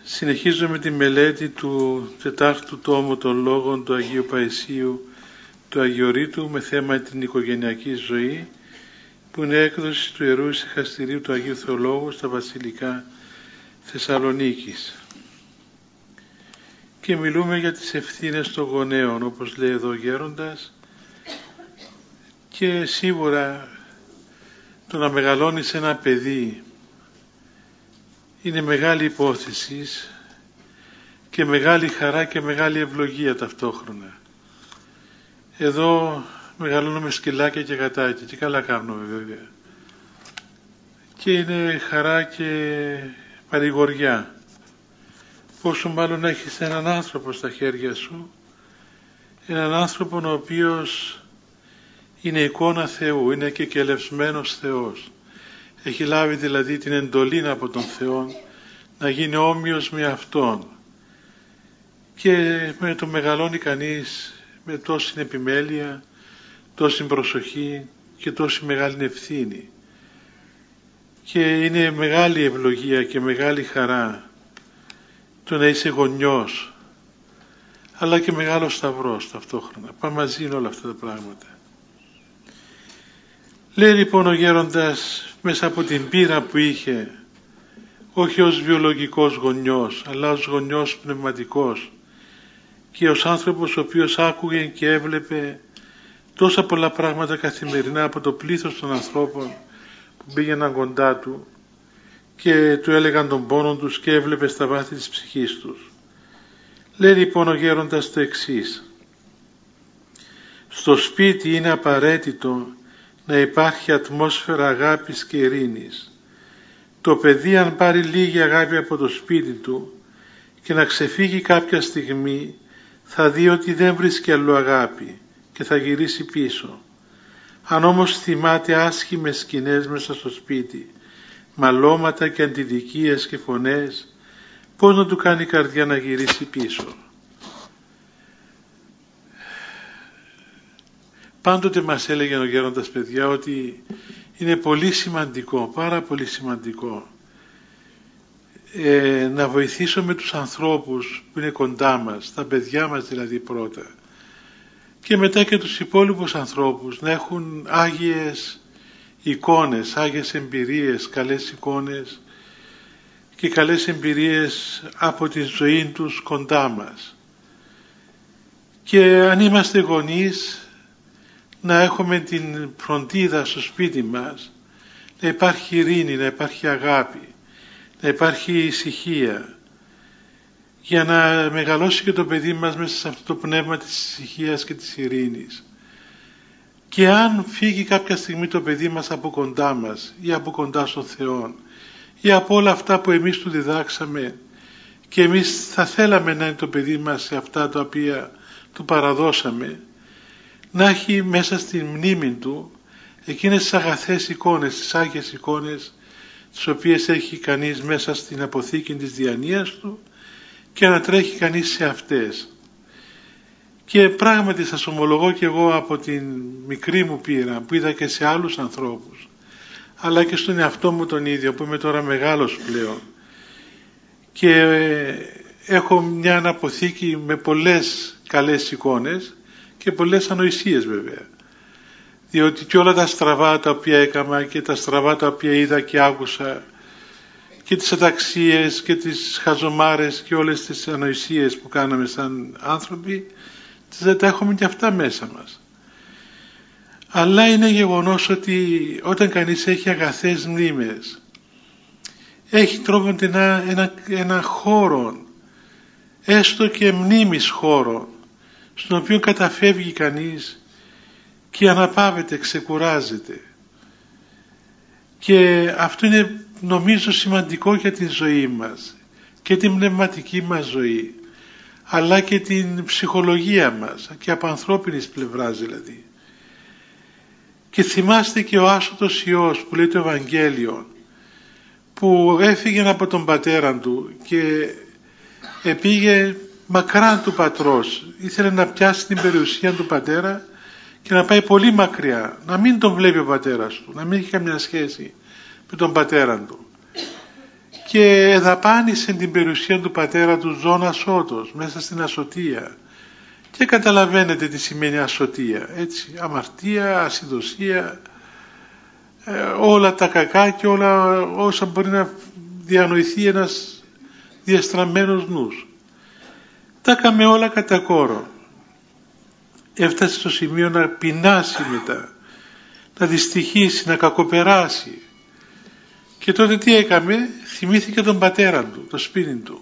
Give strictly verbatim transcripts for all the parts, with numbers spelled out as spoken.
Συνεχίζουμε τη μελέτη του τετάρτου τόμου των λόγων του Αγίου Παϊσίου του Αγιορείτου με θέμα την οικογενειακή ζωή, που είναι έκδοση του Ιερού Ησυχαστηρίου του Αγίου Θεολόγου στα Βασιλικά Θεσσαλονίκης. Και μιλούμε για τις ευθύνες των γονέων, όπως λέει εδώ ο Γέροντας, και σίγουρα το να μεγαλώνεις ένα παιδί είναι μεγάλη υπόθεση και μεγάλη χαρά και μεγάλη ευλογία ταυτόχρονα. Εδώ μεγαλώνουμε σκυλάκια και γατάκια και καλά κάνουμε βέβαια. Και είναι χαρά και παρηγοριά. Πόσο μάλλον έχεις έναν άνθρωπο στα χέρια σου, έναν άνθρωπο ο οποίος είναι εικόνα Θεού, είναι και κελευσμένος Θεός. Έχει λάβει δηλαδή την εντολή από τον Θεό να γίνει όμοιος με Αυτόν, και με το μεγαλώνει κανείς με τόση επιμέλεια, τόση προσοχή και τόση μεγάλη ευθύνη, και είναι μεγάλη ευλογία και μεγάλη χαρά το να είσαι γονιός, αλλά και μεγάλος σταυρός ταυτόχρονα. Πάμε μαζί όλα αυτά τα πράγματα. Λέει λοιπόν ο Γέροντας, μέσα από την πείρα που είχε, όχι ως βιολογικός γονιός, αλλά ως γονιός πνευματικός, και ως άνθρωπος ο οποίος άκουγε και έβλεπε τόσα πολλά πράγματα καθημερινά από το πλήθος των ανθρώπων που πήγαιναν κοντά του και του έλεγαν τον πόνο τους και έβλεπε στα βάθη της ψυχής τους. Λέει λοιπόν ο Γέροντας το εξής: στο σπίτι είναι απαραίτητο να υπάρχει ατμόσφαιρα αγάπης και ειρήνης. Το παιδί, αν πάρει λίγη αγάπη από το σπίτι του και να ξεφύγει κάποια στιγμή, θα δει ότι δεν βρίσκει αλλού αγάπη και θα γυρίσει πίσω. Αν όμως θυμάται άσχημες σκηνές μέσα στο σπίτι, μαλώματα και αντιδικίες και φωνές, πώς να του κάνει η καρδιά να γυρίσει πίσω? Πάντοτε μας έλεγε ο Γέροντας, παιδιά, ότι είναι πολύ σημαντικό, πάρα πολύ σημαντικό ε, να βοηθήσουμε τους ανθρώπους που είναι κοντά μας, τα παιδιά μας δηλαδή πρώτα, και μετά και τους υπόλοιπους ανθρώπους, να έχουν άγιες εικόνες, άγιες εμπειρίες, καλές εικόνες και καλές εμπειρίες από τη ζωή τους κοντά μας. Και αν είμαστε γονείς, να έχουμε την φροντίδα στο σπίτι μας, να υπάρχει ειρήνη, να υπάρχει αγάπη, να υπάρχει ησυχία, για να μεγαλώσει και το παιδί μας μέσα σε αυτό το πνεύμα της ησυχίας και της ειρήνης. Και αν φύγει κάποια στιγμή το παιδί μας από κοντά μας ή από κοντά στον Θεό ή από όλα αυτά που εμείς του διδάξαμε, και εμείς θα θέλαμε να είναι το παιδί μας σε αυτά τα οποία του παραδώσαμε, να έχει μέσα στη μνήμη του εκείνες τις αγαθές εικόνες, τις άγιες εικόνες, τις οποίες έχει κανείς μέσα στην αποθήκη της διανοίας του, και να τρέχει κανείς σε αυτές. Και πράγματι σας ομολογώ και εγώ από την μικρή μου πείρα που είδα και σε άλλους ανθρώπους, αλλά και στον εαυτό μου τον ίδιο που είμαι τώρα μεγάλος πλέον, και έχω μια αποθήκη με πολλές καλές εικόνες και πολλές ανοησίες βέβαια, διότι και όλα τα στραβά τα οποία έκανα και τα στραβά τα οποία είδα και άκουσα και τις αταξίες και τις χαζομάρες και όλες τις ανοησίες που κάναμε σαν άνθρωποι, δεν τα έχουμε και αυτά μέσα μας. Αλλά είναι γεγονός ότι όταν κανείς έχει αγαθές μνήμες, έχει τρόπον ένα, ένα, ένα χώρο, έστω και μνήμης χώρο, στον οποίο καταφεύγει κανείς και αναπαύεται, ξεκουράζεται. Και αυτό είναι νομίζω σημαντικό για την ζωή μας και την πνευματική μας ζωή, αλλά και την ψυχολογία μας και από ανθρώπινης πλευράς δηλαδή. Και θυμάστε και ο άσωτος Υιός που λέει το Ευαγγέλιο, που έφυγε από τον πατέρα του και επήγε μακράν του πατρός, ήθελε να πιάσει την περιουσία του πατέρα και να πάει πολύ μακριά, να μην τον βλέπει ο πατέρας του, να μην έχει καμιά σχέση με τον πατέρα του. και δαπάνησε την περιουσία του πατέρα του ζών ασώτος μέσα στην ασωτεία. Και καταλαβαίνετε τι σημαίνει ασωτεία, έτσι, αμαρτία, ασυδοσία, ε, όλα τα κακά και όλα όσα μπορεί να διανοηθεί ένας διαστραμμένος νους. Τα έκαμε όλα κατά κόρο. Έφτασε στο σημείο να πεινάσει μετά, να δυστυχήσει, να κακοπεράσει. Και τότε τι έκαμε? Θυμήθηκε τον πατέρα του, το σπίτι του.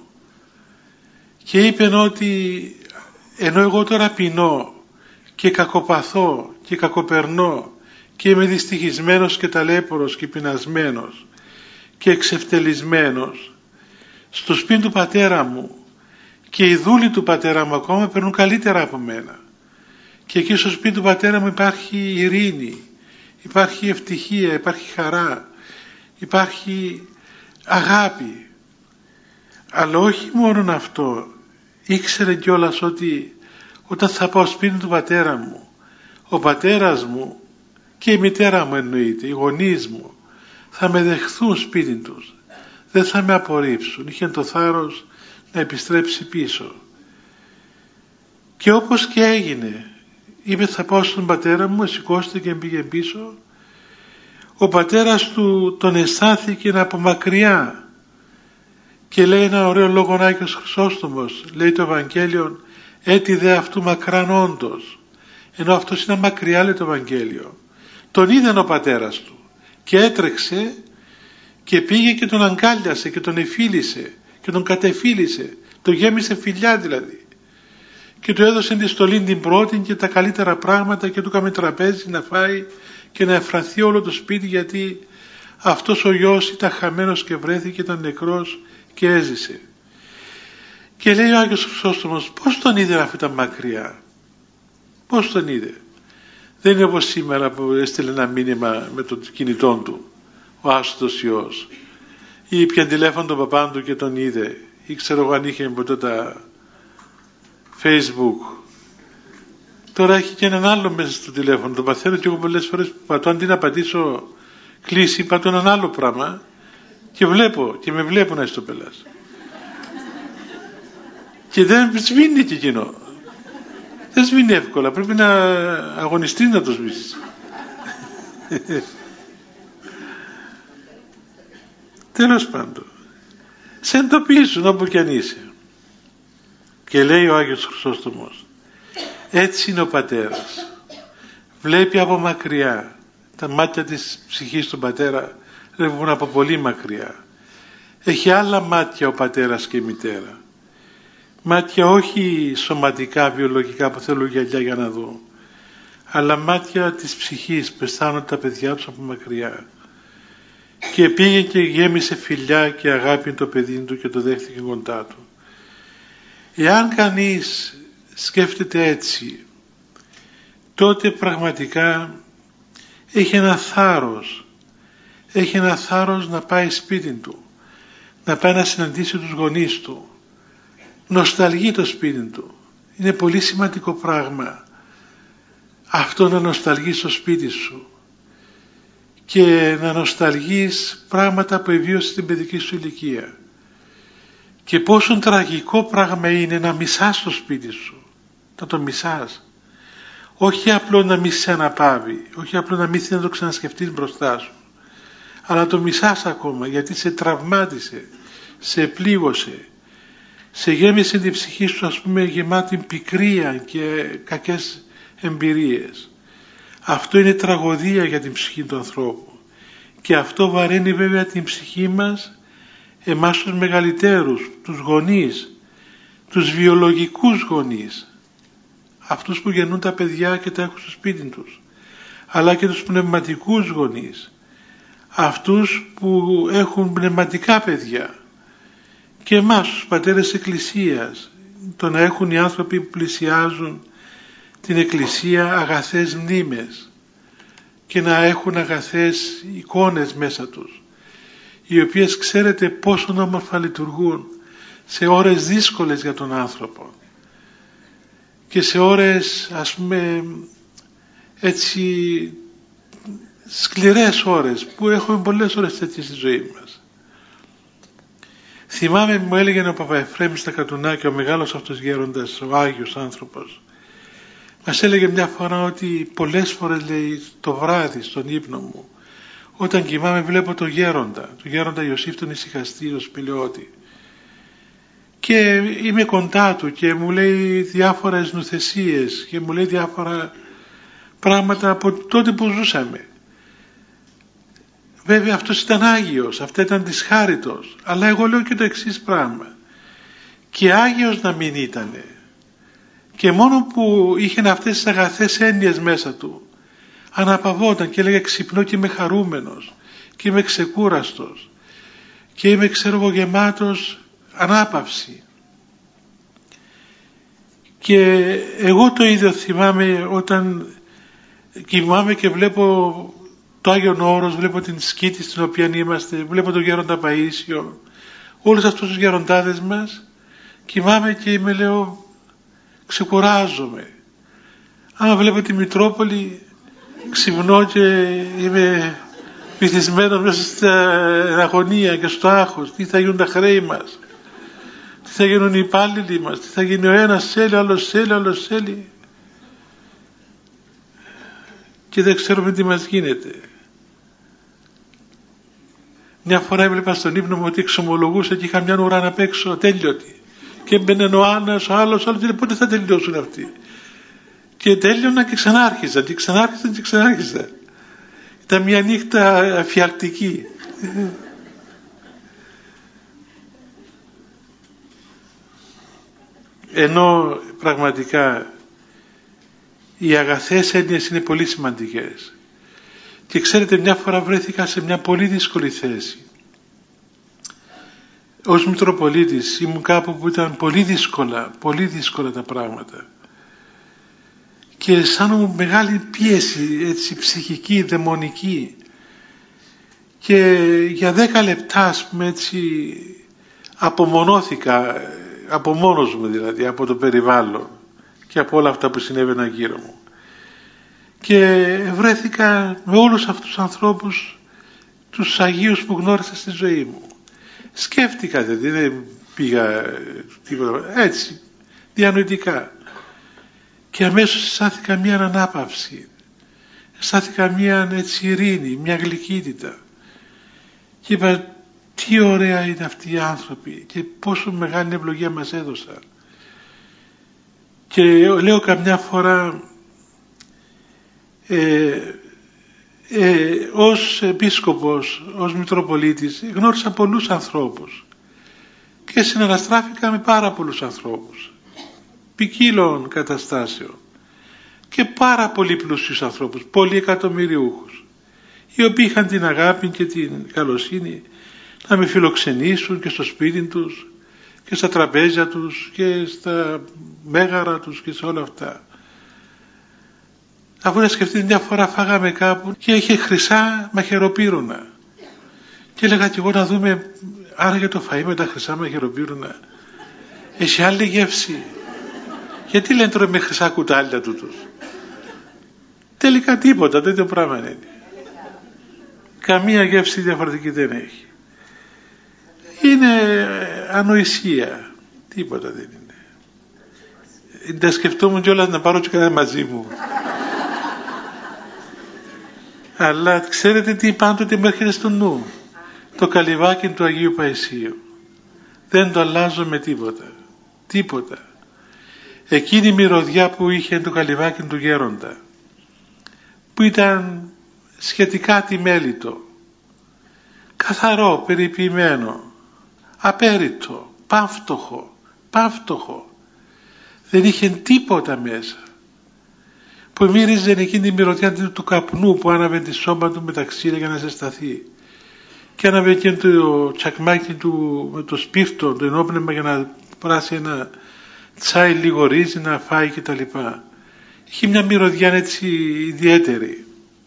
Και είπε ότι ενώ εγώ τώρα πεινώ και κακοπαθώ και κακοπερνώ και είμαι δυστυχισμένος και ταλέπορος και πεινασμένος και εξευτελισμένος, στο σπίτι του πατέρα μου και οι δούλοι του πατέρα μου ακόμα περνούν καλύτερα από μένα. Και εκεί στο σπίτι του πατέρα μου υπάρχει ειρήνη, υπάρχει ευτυχία, υπάρχει χαρά, υπάρχει αγάπη. Αλλά όχι μόνο αυτό, ήξερε κιόλας ότι όταν θα πάω σπίτι του πατέρα μου, ο πατέρας μου και η μητέρα μου εννοείται, οι γονείς μου, θα με δεχθούν σπίτι τους, δεν θα με απορρίψουν. Είχε το θάρρος να επιστρέψει πίσω. Και όπως και έγινε, είπε θα πάω στον πατέρα μου, σηκώστε και πήγε πίσω. Ο πατέρας του τον αισθάνθηκε από μακριά και λέει ένα ωραίο λόγο ο Άγιος Χρυσόστομος, λέει το Ευαγγέλιο, έτι δε αυτού μακράν όντως, ενώ αυτός είναι μακριά, λέει το Ευαγγέλιο. Τον είδε ο πατέρας του και έτρεξε και πήγε και τον αγκάλιασε και τον εφίλησε και τον κατεφίλησε, τον γέμισε φιλιά δηλαδή, και του έδωσε τη στολή την πρώτη και τα καλύτερα πράγματα και του έκαμε τραπέζι να φάει και να εφρανθεί όλο το σπίτι, γιατί αυτός ο γιος ήταν χαμένος και βρέθηκε, ήταν νεκρός και έζησε. Και λέει ο Άγιος Χρυσόστομος, πώς τον είδε αφού ήταν μακριά, πώς τον είδε? Δεν είναι όπως σήμερα που έστειλε ένα μήνυμα με το κινητό του ο άστος Υιός, ή πια τηλέφωνο τον παπά του και τον είδε, ή ξέρω εγώ αν είχε ποτέ τα Facebook. Τώρα έχει και έναν άλλο μέσα στο τηλέφωνο, το παθαίνω και εγώ πολλές φορές που πατώ, αντί να πατήσω κλίση, πατώ έναν άλλο πράγμα και βλέπω και με βλέπω να είσαι το πελάς. Και δεν σβήνει και εκείνο. Δεν σβήνει εύκολα, πρέπει να αγωνιστείς να το σβήσεις. Τέλος πάντων, σε εντοπίζουν όπου κι αν είσαι. Και λέει ο Άγιος Χρυσόστομος, έτσι είναι ο πατέρας. Βλέπει από μακριά. Τα μάτια της ψυχής του πατέρα βλέπουν από πολύ μακριά. Έχει άλλα μάτια ο πατέρας και η μητέρα. Μάτια όχι σωματικά, βιολογικά που θέλω γυαλιά για να δω, αλλά μάτια της ψυχής που αισθάνονται τα παιδιά τους από μακριά. Και πήγε και γέμισε φιλιά και αγάπη το παιδί του και το δέχτηκε κοντά του. Εάν κανείς σκέφτεται έτσι, τότε πραγματικά έχει ένα θάρρος, έχει ένα θάρρος να πάει σπίτι του, να πάει να συναντήσει τους γονείς του, νοσταλγεί το σπίτι του. Είναι πολύ σημαντικό πράγμα αυτό, να νοσταλγείς στο σπίτι σου και να νοσταλγείς πράγματα που εβίωσες στην παιδική σου ηλικία. Και πόσο τραγικό πράγμα είναι να μισάς το σπίτι σου, να το μισάς. Όχι απλό να μη σε αναπαύει, όχι απλό να μην θέλει να το ξανασκεφτείς μπροστά σου, αλλά να το μισάς ακόμα, γιατί σε τραυμάτισε, σε πλήγωσε, σε γέμισε την ψυχή σου, ας πούμε, γεμάτη πικρία και κακές εμπειρίες. Αυτό είναι τραγωδία για την ψυχή του ανθρώπου, και αυτό βαραίνει βέβαια την ψυχή μας, εμάς τους μεγαλύτερους, τους γονείς, τους βιολογικούς γονείς, αυτούς που γεννούν τα παιδιά και τα έχουν στο σπίτι τους, αλλά και τους πνευματικούς γονείς, αυτούς που έχουν πνευματικά παιδιά, και εμάς τους πατέρες εκκλησίας, το να έχουν οι άνθρωποι που πλησιάζουν την εκκλησία αγαθές μνήμες και να έχουν αγαθές εικόνες μέσα τους, οι οποίες ξέρετε πόσο όμορφα λειτουργούν σε ώρες δύσκολες για τον άνθρωπο και σε ώρες, ας πούμε, έτσι σκληρές ώρες, που έχουμε πολλές ώρες τέτοιες στη ζωή μας. θυμάμαι μου έλεγε ο Παπαεφρέμ στα Κατουνάκια, ο μεγάλος αυτός γέροντας, ο Άγιος άνθρωπος, μας έλεγε μια φορά ότι πολλές φορές, λέει, το βράδυ στον ύπνο μου, όταν κοιμάμαι βλέπω το γέροντα, το γέροντα Ιωσήφ τον Ησυχαστή, τον Σπηλαιώτη, και είμαι κοντά του και μου λέει διάφορες νουθεσίες και μου λέει διάφορα πράγματα από τότε που ζούσαμε. Βέβαια αυτός ήταν Άγιος, αυτό ήταν δυσχάριτος, αλλά εγώ λέω και το εξής πράγμα, και Άγιος να μην ήτανε, και μόνο που είχε αυτές τις αγαθές έννοιες μέσα του, αναπαυόταν και έλεγε ξυπνώ και είμαι χαρούμενος και είμαι ξεκούραστος και είμαι, ξέρω εγώ, γεμάτος ανάπαυση. Και εγώ το ίδιο θυμάμαι όταν κοιμάμαι και βλέπω το Άγιον Όρος, βλέπω την σκήτη στην οποία είμαστε, βλέπω τον Γέροντα Παΐσιο, όλους αυτούς τους γεροντάδες μας, κοιμάμαι και είμαι, λέω, ξεκουράζομαι. Άμα βλέπω τη Μητρόπολη, ξυπνώ και είμαι βυθισμένο μέσα στην αγωνία και στο άγχος. Τι θα γίνουν τα χρέη μας, τι θα γίνουν οι υπάλληλοι μας, τι θα γίνει ο ένας σέλι, άλλος σέλι, άλλος σέλι, και δεν ξέρουμε τι μας γίνεται. Μια φορά έβλεπα στον ύπνο μου ότι εξομολογούσα και είχα μια ουρά να παίξω τέλειωτη, και έμπαινε ο Άννας, ο άλλος, ο άλλος, και πότε θα τελειώσουν αυτοί, και τέλειωνα και ξανάρχιζαν και ξανάρχιζαν και ξανάρχιζαν. Ήταν μια νύχτα αφιαλτική. Ενώ πραγματικά οι αγαθές έννοιες είναι πολύ σημαντικές. Και ξέρετε, μια φορά βρέθηκα σε μια πολύ δύσκολη θέση. Ως Μητροπολίτης ήμουν κάπου που ήταν πολύ δύσκολα, πολύ δύσκολα τα πράγματα. Και αισθάνομαι μεγάλη πίεση, έτσι, ψυχική, δαιμονική. Και για δέκα λεπτά, ας πούμε, έτσι, απομονώθηκα, από μόνος μου δηλαδή, από το περιβάλλον και από όλα αυτά που συνέβαιναν γύρω μου. Και βρέθηκα με όλους αυτούς τους ανθρώπους, τους Αγίους που γνώρισα στη ζωή μου. Σκέφτηκα, δηλαδή δεν πήγα τίποτα, έτσι, διανοητικά. Και αμέσως αισθάνθηκα μια ανάπαυση, αισθάνθηκα μια, έτσι, ειρήνη, μια γλυκύτητα. Και είπα, τι ωραία είναι αυτοί οι άνθρωποι και πόσο μεγάλη ευλογία μας έδωσαν. Και λέω καμιά φορά, ε, ε, ως επίσκοπος, ως Μητροπολίτης, γνώρισα πολλούς ανθρώπους και συναναστράφηκα με πάρα πολλούς ανθρώπους ποικίλων καταστάσεων και πάρα πολύ πλούσιους ανθρώπους, πολύ εκατομμυριούχους, οι οποίοι είχαν την αγάπη και την καλοσύνη να με φιλοξενήσουν και στο σπίτι τους και στα τραπέζια τους και στα μέγαρα τους και σε όλα αυτά. Αφού να σκεφτείτε, μια φορά φάγαμε κάπου και είχε χρυσά μαχαιροπύρουνα και έλεγα κι εγώ να δούμε άραγε το φαΐ με τα χρυσά μαχαιροπύρουνα έχει άλλη γεύση. Γιατί λένε τώρα με χρυσά κουτάλια τούτους? Τελικά τίποτα, τέτοιο πράγμα είναι. Καμία γεύση διαφορετική δεν έχει. Είναι ανοησία, τίποτα δεν είναι. Τα σκεφτόμουν κιόλας να πάρω και κανένα μαζί μου. Αλλά ξέρετε τι πάντοτε μου έρχεται στο νου? Το καλυβάκι του Αγίου Παϊσίου. Δεν το αλλάζω με τίποτα. Τίποτα. Εκείνη η μυρωδιά που είχε το καλυβάκι του γέροντα, που ήταν σχετικά τιμέλιτο, καθαρό, περιποιημένο, απέριτο, πάυτοχο, πάυτοχο, δεν είχε τίποτα μέσα, που μύριζε εκείνη η μυρωδιά του καπνού που άναβε τη σώμα του με τα ξύλα για να ζεσταθεί, και άναβε και το τσακμάκι του με το σπίρτο, το ενόπνευμα, για να πράσει ένα τσάι λίγο ρύζι να φάει και τα λοιπά. Είχε μια μυρωδιά έτσι ιδιαίτερη.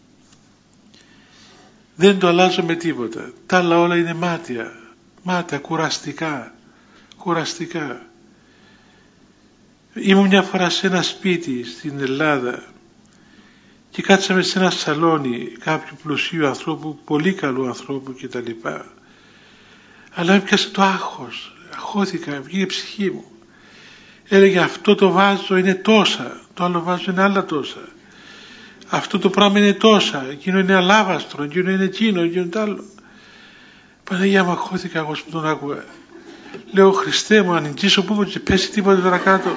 Δεν το αλλάζω με τίποτα. Τα άλλα όλα είναι μάτια, μάτια, κουραστικά, κουραστικά. Ήμουν μια φορά σε ένα σπίτι στην Ελλάδα και κάτσαμε σε ένα σαλόνι κάποιου πλουσίου ανθρώπου, πολύ καλού ανθρώπου και τα λοιπά. Αλλά έπιασε το άγχος, αγχώθηκα, βγήκε η ψυχή μου. Έλεγε αυτό το βάζο είναι τόσα, το άλλο βάζο είναι άλλα τόσα. Αυτό το πράγμα είναι τόσα, εκείνο είναι αλάβαστρο, εκείνο είναι εκείνο, εκείνο είναι το άλλο. Παναγία μου, αγχώθηκα εγώ που τον άκουγα. Λέω, Χριστέ μου, αν εγγύσω που και πέσει τίποτα τώρα κάτω.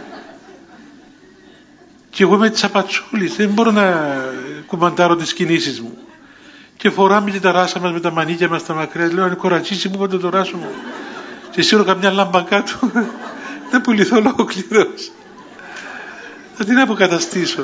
Και εγώ είμαι τσαπατσούλης, δεν μπορώ να κουμαντάρω τις κινήσεις μου. Και φοράμε την ταράσα μας με τα μανίκια μας τα μακριά. Λέω, αν κορατσίσει μου είπατε το ράσο μου. Και σίγουρα καμιά λάμπα κάτω. Να πουληθώ ολόκληρος. Θα την αποκαταστήσω.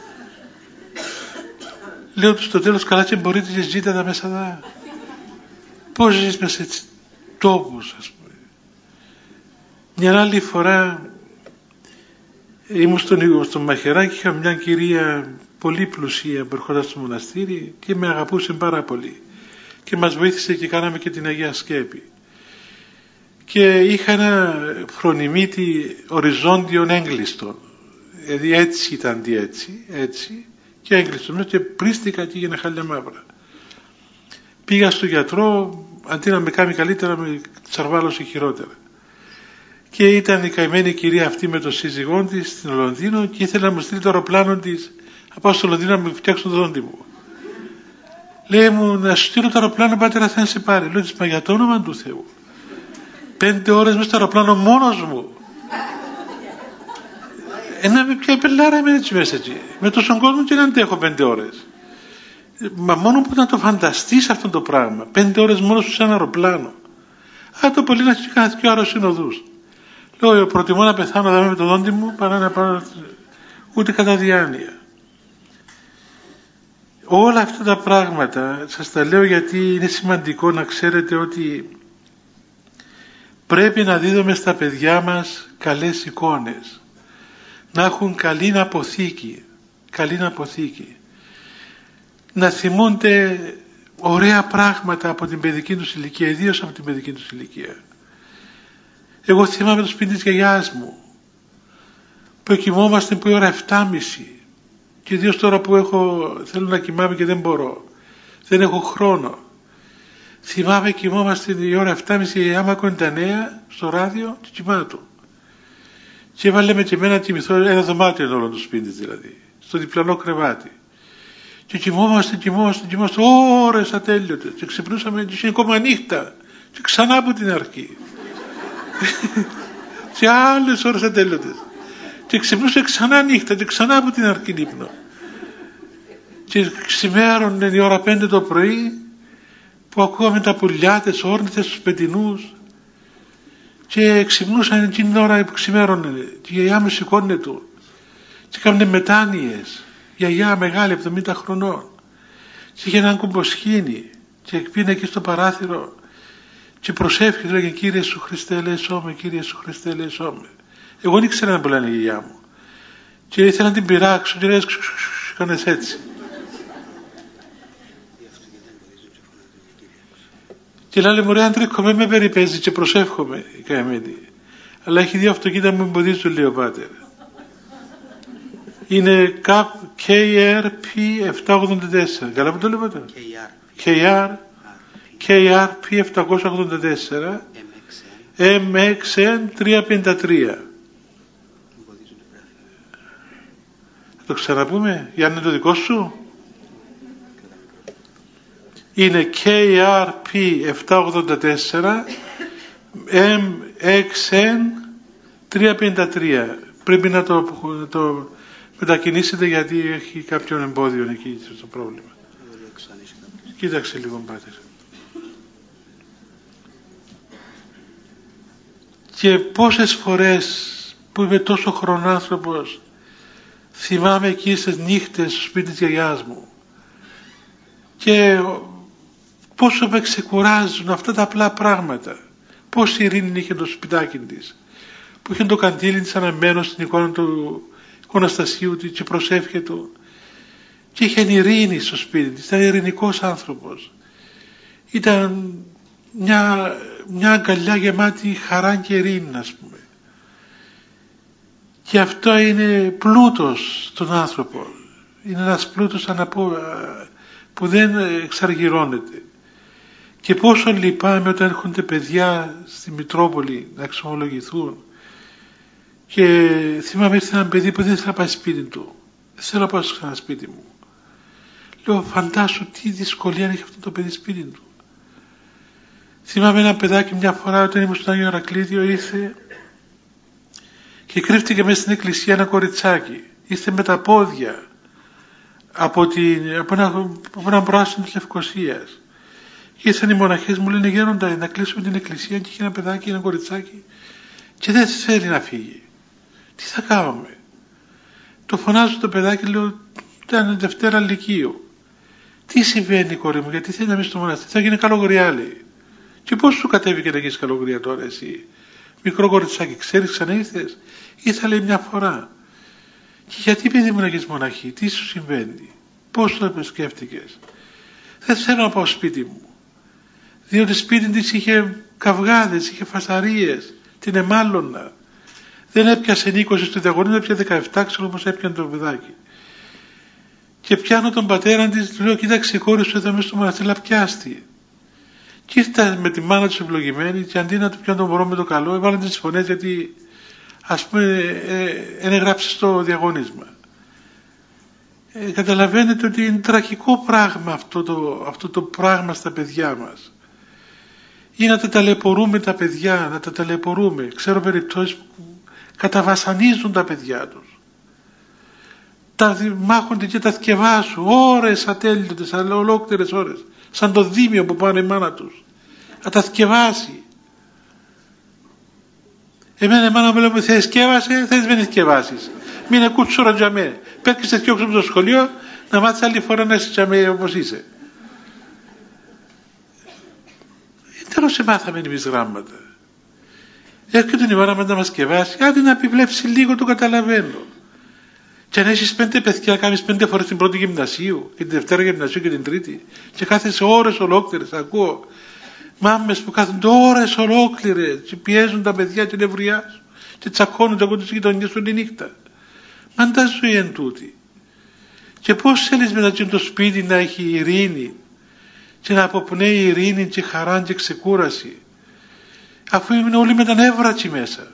Λέω του στο τέλος, καλά και μπορείτε και ζείτε τα μέσα δά. Πώς ζεις μέσα σε τόπους, ας πούμε. Μια άλλη φορά ήμουν στον, στον Μαχαιράκι, είχα μια κυρία πολύ πλουσία που ερχόταν στο μοναστήρι και με αγαπούσε πάρα πολύ. Και μας βοήθησε και κάναμε και την Αγία Σκέπη. Και είχα ένα φρονιμίτι οριζόντιον έγκλειστον. Δηλαδή έτσι ήταν αντί έτσι, έτσι και έγκλειστον. Και πρίστηκα και έγινα χάλια μαύρα. Πήγα στο γιατρό, αντί να με κάνει καλύτερα με τσαρβάλωσε χειρότερα. Και ήταν η καημένη κυρία αυτή με τον σύζυγό της στην Λονδίνο και ήθελε να μου στείλει το αεροπλάνο της να πάω στο Λονδίνο να μου φτιάξουν το δόντι μου. Λέει μου, να σου στείλω το αεροπλάνο, πατέρα, θα σε πάρει. Λέω της, μα για το όνομα του Θεού. Πέντε ώρες μέσα στο αεροπλάνο μόνος μου. Ένα με πια πελάρα είμαι έτσι μέσα εκεί. Με τόσον κόσμο και να αντέχω πέντε ώρες. Μα μόνο που να το φανταστείς αυτό το πράγμα. Πέντε ώρες μόνος σου σε ένα αεροπλάνο. Α, το πολύ να έχει κάνει δύο ώρες συνοδούς. Λέω, προτιμώ να πεθάνω δάμε με το δόντι μου παρά να πάω ούτε κατά διάνοια. Όλα αυτά τα πράγματα σας τα λέω γιατί είναι σημαντικό να ξέρετε ότι πρέπει να δίδουμε στα παιδιά μας καλές εικόνες. Να έχουν καλή αποθήκη. Καλή αποθήκη. Να θυμούνται ωραία πράγματα από την παιδική τους ηλικία, ιδίως από την παιδική τους ηλικία. Εγώ θυμάμαι το σπίτι της γιαγιάς μου που κοιμόμαστε που η ώρα εφτά και μισή και ιδίως τώρα που έχω, θέλω να κοιμάμαι και δεν μπορώ, δεν έχω χρόνο. Θυμάμαι κοιμόμαστε η ώρα εφτά και μισή, η γιαγιά μου άκουγε τα νέα στο ράδιο και κοιμάτω. Και έβαλε με και εμένα να κοιμηθώ, ένα δωμάτιο είναι όλο το σπίτι δηλαδή, στο διπλανό κρεβάτι. Και κοιμόμαστε, κοιμόμαστε, κοιμόμαστε ώρες ατέλειωτες και ξυπνούσαμε και είχε ακόμα νύχτα και ξανά από την αρχή. Και άλλες ώρες ατέλειωτες. Και ξυπνούσε ξανά νύχτα και ξανά από την αρχή ύπνο. Και ξημέρωνε η ώρα πέντε το πρωί που ακούγαμε τα πουλιά, τις όρνηθες, τους πετινούς και ξυπνούσαν εκείνη την ώρα που ξημέρωνε και η γιαγιά μου σηκώνε του και έκαναν μετάνοιες. Η γιαγιά μεγάλη, εβδομήντα χρονών, και είχε έναν κουμποσχήνι και πήγαινε εκεί στο παράθυρο και προσεύχε και λέγε, Κύριε Σου Χριστέ ελέησό, Κύριε Σου Χριστέ ελέησό με. Εγώ δεν ήξερα να πουλάνε η γιαγιά μου και ήθελα να την πειράξω και λέει, κάνες έτσι. Και λέει, μωρέ Αντρίκο, με με περιπέζει και προσεύχομαι η καημένη. Αλλά έχει δύο αυτοκίνητα μου εμποδίζουν, λέει ο πάτερ. Είναι κέι αρ πι επτακόσια ογδόντα τέσσερα. Καλά που το λέμε. κέι αρ πι επτακόσια ογδόντα τέσσερα εμ εξ εν τριακόσια πενήντα τρία. Θα το ξαναπούμε για να είναι το δικό σου. Είναι κέι αρ πι επτακόσια ογδόντα τέσσερα εμ εξ εν τριακόσια πενήντα τρία. Πρέπει να το, να το μετακινήσετε γιατί έχει κάποιον εμπόδιο εκεί στο πρόβλημα. Κοίταξε λίγο, πάτερ. Και πόσες φορές που είμαι τόσο χρονάνθρωπος θυμάμαι εκεί στις νύχτες στο σπίτι της γιαγιάς μου και πόσο με ξεκουράζουν αυτά τα απλά πράγματα. Πόση ειρήνη είχε το σπιτάκι της που είχε το καντήλι της αναμένο στην εικόνα του εικοναστασίου του και προσεύχε του και είχε ειρήνη στο σπίτι της, ήταν ειρηνικός άνθρωπος, ήταν μια, μια αγκαλιά γεμάτη χαρά και ειρήνη, ας πούμε. Και αυτό είναι πλούτος στον άνθρωπο, είναι ένας πλούτος αναπο, που δεν εξαργυρώνεται. Και πόσο λυπάμαι όταν έρχονται παιδιά στη Μητρόπολη να εξομολογηθούν. Και θυμάμαι ήρθε ένα παιδί που δεν ήθελε να πάει σπίτι του. Δεν θέλω να πάω ξανά σπίτι μου. Λέω, φαντάσου τι δυσκολία έχει αυτό το παιδί σπίτι του. Θυμάμαι ένα παιδάκι μια φορά όταν ήμουν στον Άγιο Ηρακλήδιο, ήρθε και κρύφτηκε μέσα στην εκκλησία ένα κοριτσάκι. Ήρθε με τα πόδια από, την, από, ένα, από έναν πράσινο της Λευκωσίας. Και ήρθαν οι μοναχές, μου λένε, γέροντα, να κλείσουμε την εκκλησία, και είχε ένα παιδάκι, ένα κοριτσάκι και δεν θέλει να φύγει. Τι θα κάνουμε? Το φωνάζω το παιδάκι, λέω, ήταν Δευτέρα Λυκείου. Τι συμβαίνει, κόρη μου, γιατί θέλει να μείνει στο μοναστήρι? Θα γίνει καλογριά, λέει. Και πώς σου κατέβηκε να γίνεις καλογριά τώρα εσύ? Μικρό κοριτσάκι, ξέρεις, ξανά ήρθες? Ήρθα, λέει, μια φορά. Και γιατί, παιδί μου, να γίνεις μοναχή? Τι σου συμβαίνει? Πώς το σκέφτηκες? Δεν θέλω να πάω σπίτι μου. Διότι σπίτι της είχε καυγάδες, είχε φασαρίες, την εμάλωνα. Δεν έπιασε είκοσι στο διαγωνισμό, έπιασε δεκαεπτά, ξέρω πως έπιανε το παιδάκι. Και πιάνω τον πατέρα της, του λέω, κοίταξε, η κόρη σου εδώ μέσα στο μοναστήρι, αλλά πιάστη. Και ήρθα με τη μάνα του ευλογημένη, και αντί να του πιάνω τον μωρό με το καλό, έβαλαν τις φωνές, γιατί ας πούμε δεν έγραψε στο διαγωνίσμα. Ε, καταλαβαίνετε ότι είναι τραγικό πράγμα αυτό το, αυτό το πράγμα στα παιδιά μας. Ή να τα ταλαιπωρούμε τα παιδιά, να τα ταλαιπωρούμε. Ξέρω περιπτώσεις που καταβασανίζουν τα παιδιά τους. Τα μάχονται και τα θκευάσουν ώρες ατέλειωτες, ολόκληρες ώρες. Σαν το δίμιο που πάνε η μάνα τους. Να τα θκευάσει. Εμένα η μάνα μου λέει, θες θκεύασε, θες δεν θκευάσεις. Μην ακούς ώρα τζαμέ. Πέτυχες και θκιόξω από το σχολείο, να μάθεις άλλη φορά να είσαι τζαμέ όπως είσαι. Τέλος σε μάθαμε εμείς γράμματα. Έρχεται την ώρα να μας σκευάσει, άντε να επιβλέψει λίγο, το καταλαβαίνω. Και αν έχεις πέντε παιδιά, κάνεις πέντε φορές την πρώτη γυμνασίου, και την δευτέρα γυμνασίου και την τρίτη, και κάθεσαι ώρες ολόκληρες, ακούω μάμες που κάθονται ώρες ολόκληρες και πιέζουν τα παιδιά και νευριάζουν και τσακώνονται από τις γειτονιές του τη νύχτα. Μα τα ζωή εν τούτη. Και πώς θέλεις μετά το σπίτι να έχει ειρήνη και να αποπνέει ειρήνη και χαρά και ξεκούραση, αφού είναι όλοι με τα νεύρα μέσα?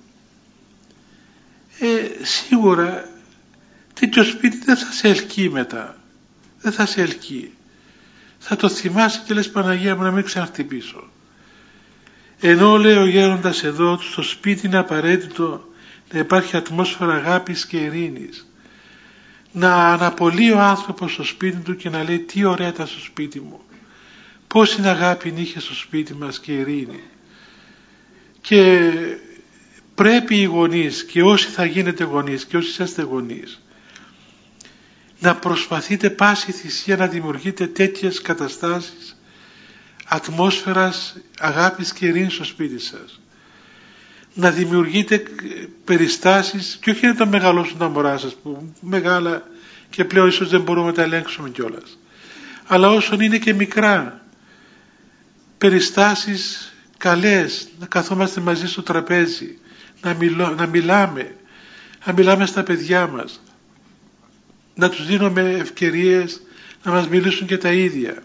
Ε, σίγουρα τέτοιο σπίτι δεν θα σε ελκύει μετά. Δεν θα σε ελκύει. Θα το θυμάσαι και λες, Παναγία μου, να μην ξαναχτυπήσω. Ενώ, λέει ο γέροντας εδώ, στο σπίτι είναι απαραίτητο να υπάρχει ατμόσφαιρα αγάπης και ειρήνης. Να αναπολύει ο άνθρωπος στο σπίτι του και να λέει, τι ωραία ήταν στο σπίτι μου. Πόση αγάπη είχε στο σπίτι μας και ειρήνη. Και πρέπει οι γονείς, και όσοι θα γίνετε γονείς και όσοι είσαστε γονείς, να προσπαθείτε πάση θυσία να δημιουργείτε τέτοιες καταστάσεις ατμόσφαιρας αγάπης και ειρήνης στο σπίτι σας. Να δημιουργείτε περιστάσεις, και όχι να τα μεγαλώσουν τα μωρά σας που μεγάλα και πλέον ίσως δεν μπορούμε να τα ελέγξουμε κιόλας, αλλά όσον είναι και μικρά, περιστάσεις καλές, να καθόμαστε μαζί στο τραπέζι, να, μιλώ, να μιλάμε, να μιλάμε στα παιδιά μας, να τους δίνουμε ευκαιρίες να μας μιλήσουν και τα ίδια.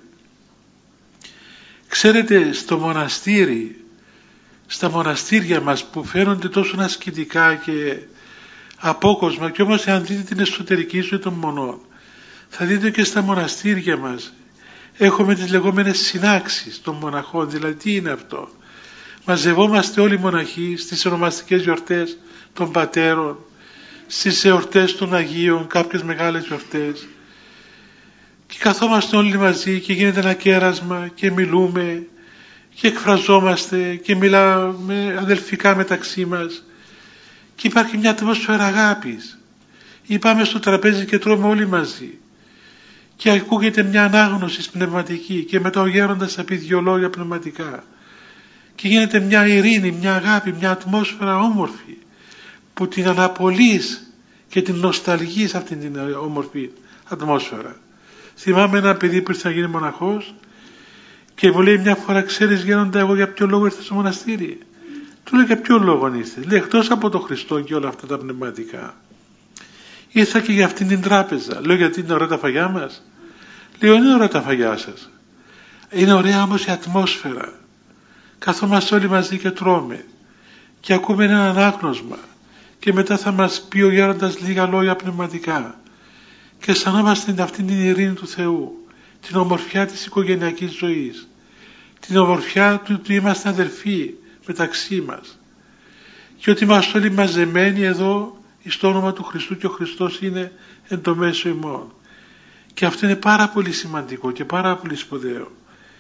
Ξέρετε, στο μοναστήρι, στα μοναστήρια μας που φαίνονται τόσο ασκητικά και απόκοσμα, και όμως αν δείτε την εσωτερική ζωή των μονών, θα δείτε και στα μοναστήρια μας έχουμε τις λεγόμενες συνάξεις των μοναχών. Δηλαδή τι είναι αυτό? Μαζευόμαστε όλοι οι μοναχοί στις ονομαστικές γιορτές των πατέρων, στις εορτές των Αγίων, κάποιες μεγάλες γιορτές, και καθόμαστε όλοι μαζί και γίνεται ένα κέρασμα και μιλούμε και εκφραζόμαστε και μιλάμε αδελφικά μεταξύ μας και υπάρχει μια ατμόσφαιρα αγάπης. Ή πάμε στο τραπέζι και τρώμε όλοι μαζί και ακούγεται μια ανάγνωση πνευματική και μετά ο γέροντας θα πει δυο λόγια πνευματικά και γίνεται μια ειρήνη, μια αγάπη, μια ατμόσφαιρα όμορφη που την αναπολύεις και την νοσταλγείς αυτήν την όμορφη ατμόσφαιρα. Θυμάμαι ένα παιδί που ήρθε να γίνει μοναχός και μου λέει μια φορά, ξέρεις γέροντα, εγώ για ποιο λόγο ήρθα στο μοναστήρι? Του λέει, για ποιο λόγο ήρθες? Λέει, εκτός από τον Χριστό και όλα αυτά τα πνευματικά, ήρθα και για αυτήν την τράπεζα. Λέω, γιατί είναι ωραία τα φαγιά μας? Λέω, είναι ωραία τα φαγιά σας, Είναι ωραία όμως η ατμόσφαιρα. Καθόμαστε όλοι μαζί και τρώμε και ακούμε ένα ανάγνωσμα και μετά θα μας πει ο γέροντας λίγα λόγια πνευματικά και αισθανόμαστε αυτήν την ειρήνη του Θεού, την ομορφιά της οικογενειακής ζωής, την ομορφιά του ότι είμαστε αδερφοί μεταξύ μας και ότι είμαστε όλοι μαζεμένοι εδώ στο όνομα του Χριστού και ο Χριστός είναι εν το μέσο ημών. Και αυτό είναι πάρα πολύ σημαντικό και πάρα πολύ σπουδαίο.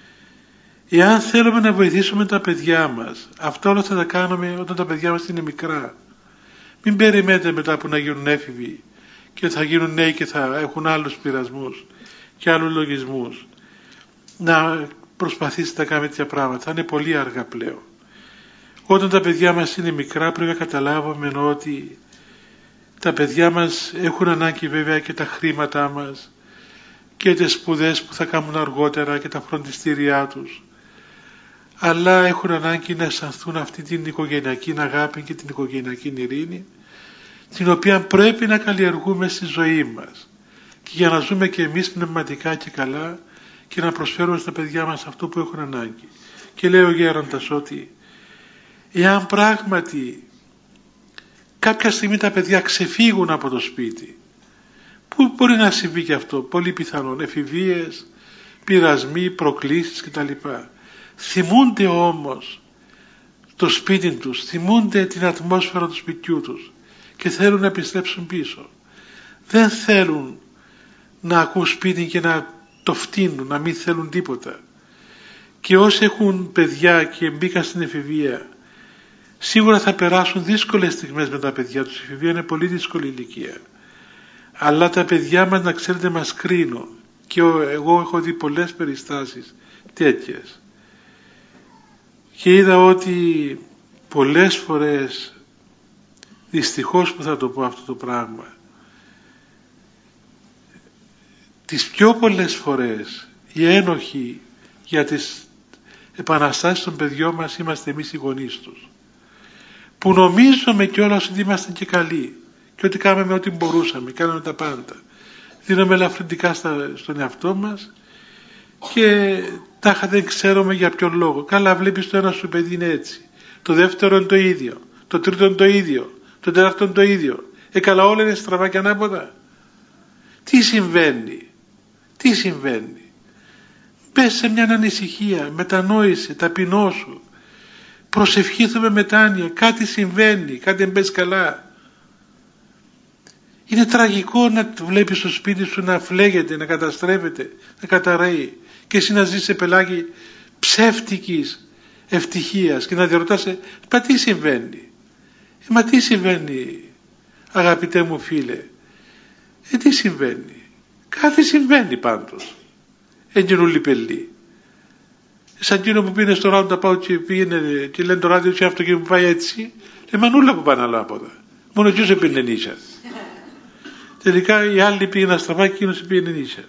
Εάν θέλουμε να βοηθήσουμε τα παιδιά μας, αυτό όλα θα τα κάνουμε όταν τα παιδιά μας είναι μικρά. Μην περιμένετε μετά που να γίνουν έφηβοι και θα γίνουν νέοι και θα έχουν άλλους πειρασμούς και άλλους λογισμούς. Να προσπαθήσετε να κάνετε τέτοια πράγματα. Θα είναι πολύ αργά πλέον. Όταν τα παιδιά μας είναι μικρά πρέπει να καταλάβουμε ότι τα παιδιά μας έχουν ανάγκη βέβαια και τα χρήματά μας και τις σπουδές που θα κάνουν αργότερα και τα φροντιστήριά τους, αλλά έχουν ανάγκη να αισθανθούν αυτή την οικογενειακή αγάπη και την οικογενειακή ειρήνη, την οποία πρέπει να καλλιεργούμε στη ζωή μας και για να ζούμε και εμείς πνευματικά και καλά και να προσφέρουμε στα παιδιά μας αυτό που έχουν ανάγκη. Και λέει ο γέροντας ότι εάν πράγματι κάποια στιγμή τα παιδιά ξεφύγουν από το σπίτι, που μπορεί να συμβεί και αυτό, πολύ πιθανόν, εφηβείες, πειρασμοί, προκλήσεις κτλ. Θυμούνται όμως το σπίτι τους, θυμούνται την ατμόσφαιρα του σπιτιού τους και θέλουν να επιστρέψουν πίσω. Δεν θέλουν να ακούν σπίτι και να το φτύνουν, να μην θέλουν τίποτα. Και όσοι έχουν παιδιά και μπήκαν στην εφηβεία, σίγουρα θα περάσουν δύσκολες στιγμές με τα παιδιά τους. Η εφηβεία είναι πολύ δύσκολη ηλικία. Αλλά τα παιδιά μας, να ξέρετε, μας κρίνουν. Και εγώ έχω δει πολλές περιστάσεις τέτοιες. Και είδα ότι πολλές φορές, δυστυχώς που θα το πω αυτό το πράγμα, τις πιο πολλές φορές οι ένοχοι για τις επαναστάσεις των παιδιών μας είμαστε εμείς οι γονείς τους. Που νομίζουμε κιόλας ότι είμαστε και καλοί και ότι κάναμε ό,τι μπορούσαμε, κάναμε τα πάντα. Δίναμε ελαφρυντικά στα, στον εαυτό μας και τάχα δεν ξέρουμε για ποιον λόγο. Καλά, βλέπεις το ένα σου παιδί είναι έτσι, το δεύτερο είναι το ίδιο, το τρίτο είναι το ίδιο, το τέταρτο είναι το ίδιο. Ε, καλά, όλα είναι στραβά και ανάποδα. Τι συμβαίνει, τι συμβαίνει. Πες σε μια ανησυχία, μετανόησε, ταπεινώσου, προσευχήθουμε μετάνοια, κάτι συμβαίνει, κάτι δεν πες καλά. Είναι τραγικό να βλέπεις το σπίτι σου να φλέγεται, να καταστρέφεται, να καταραίει και εσύ να ζεις σε πελάγι ψεύτικης ευτυχίας και να διαρωτάσαι, μα τι συμβαίνει, ε, μα τι συμβαίνει αγαπητέ μου φίλε, ε, τι συμβαίνει, κάτι συμβαίνει πάντως, έγινουν λιπελοί. Σαν εκείνο που πήγαινε στο ράδιο πάω και πήγαινε και λένε το ράδιο και αυτό που πάει έτσι, λέει μανούλα που πάνε ανάποδα, μόνο εκείνος πήγαινε νύχια. Τελικά οι άλλοι πήγαιναν στραβά και εκείνος πήγαινε νύχια.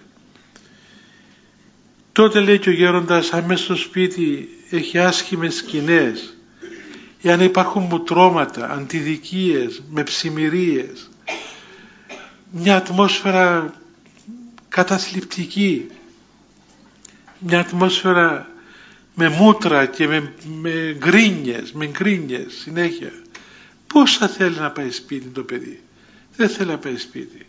Τότε λέει και ο γέροντας, αμέσως στο σπίτι έχει άσχημες σκηνές, εάν υπάρχουν μουτρώματα, αντιδικίες, με ψημυρίες, μια ατμόσφαιρα καταθλιπτική, μια ατμόσφαιρα με μούτρα και με, με γκρίνιες, με γκρίνιες συνέχεια. Πώς θα θέλει να πάει σπίτι το παιδί, δεν θέλει να πάει σπίτι.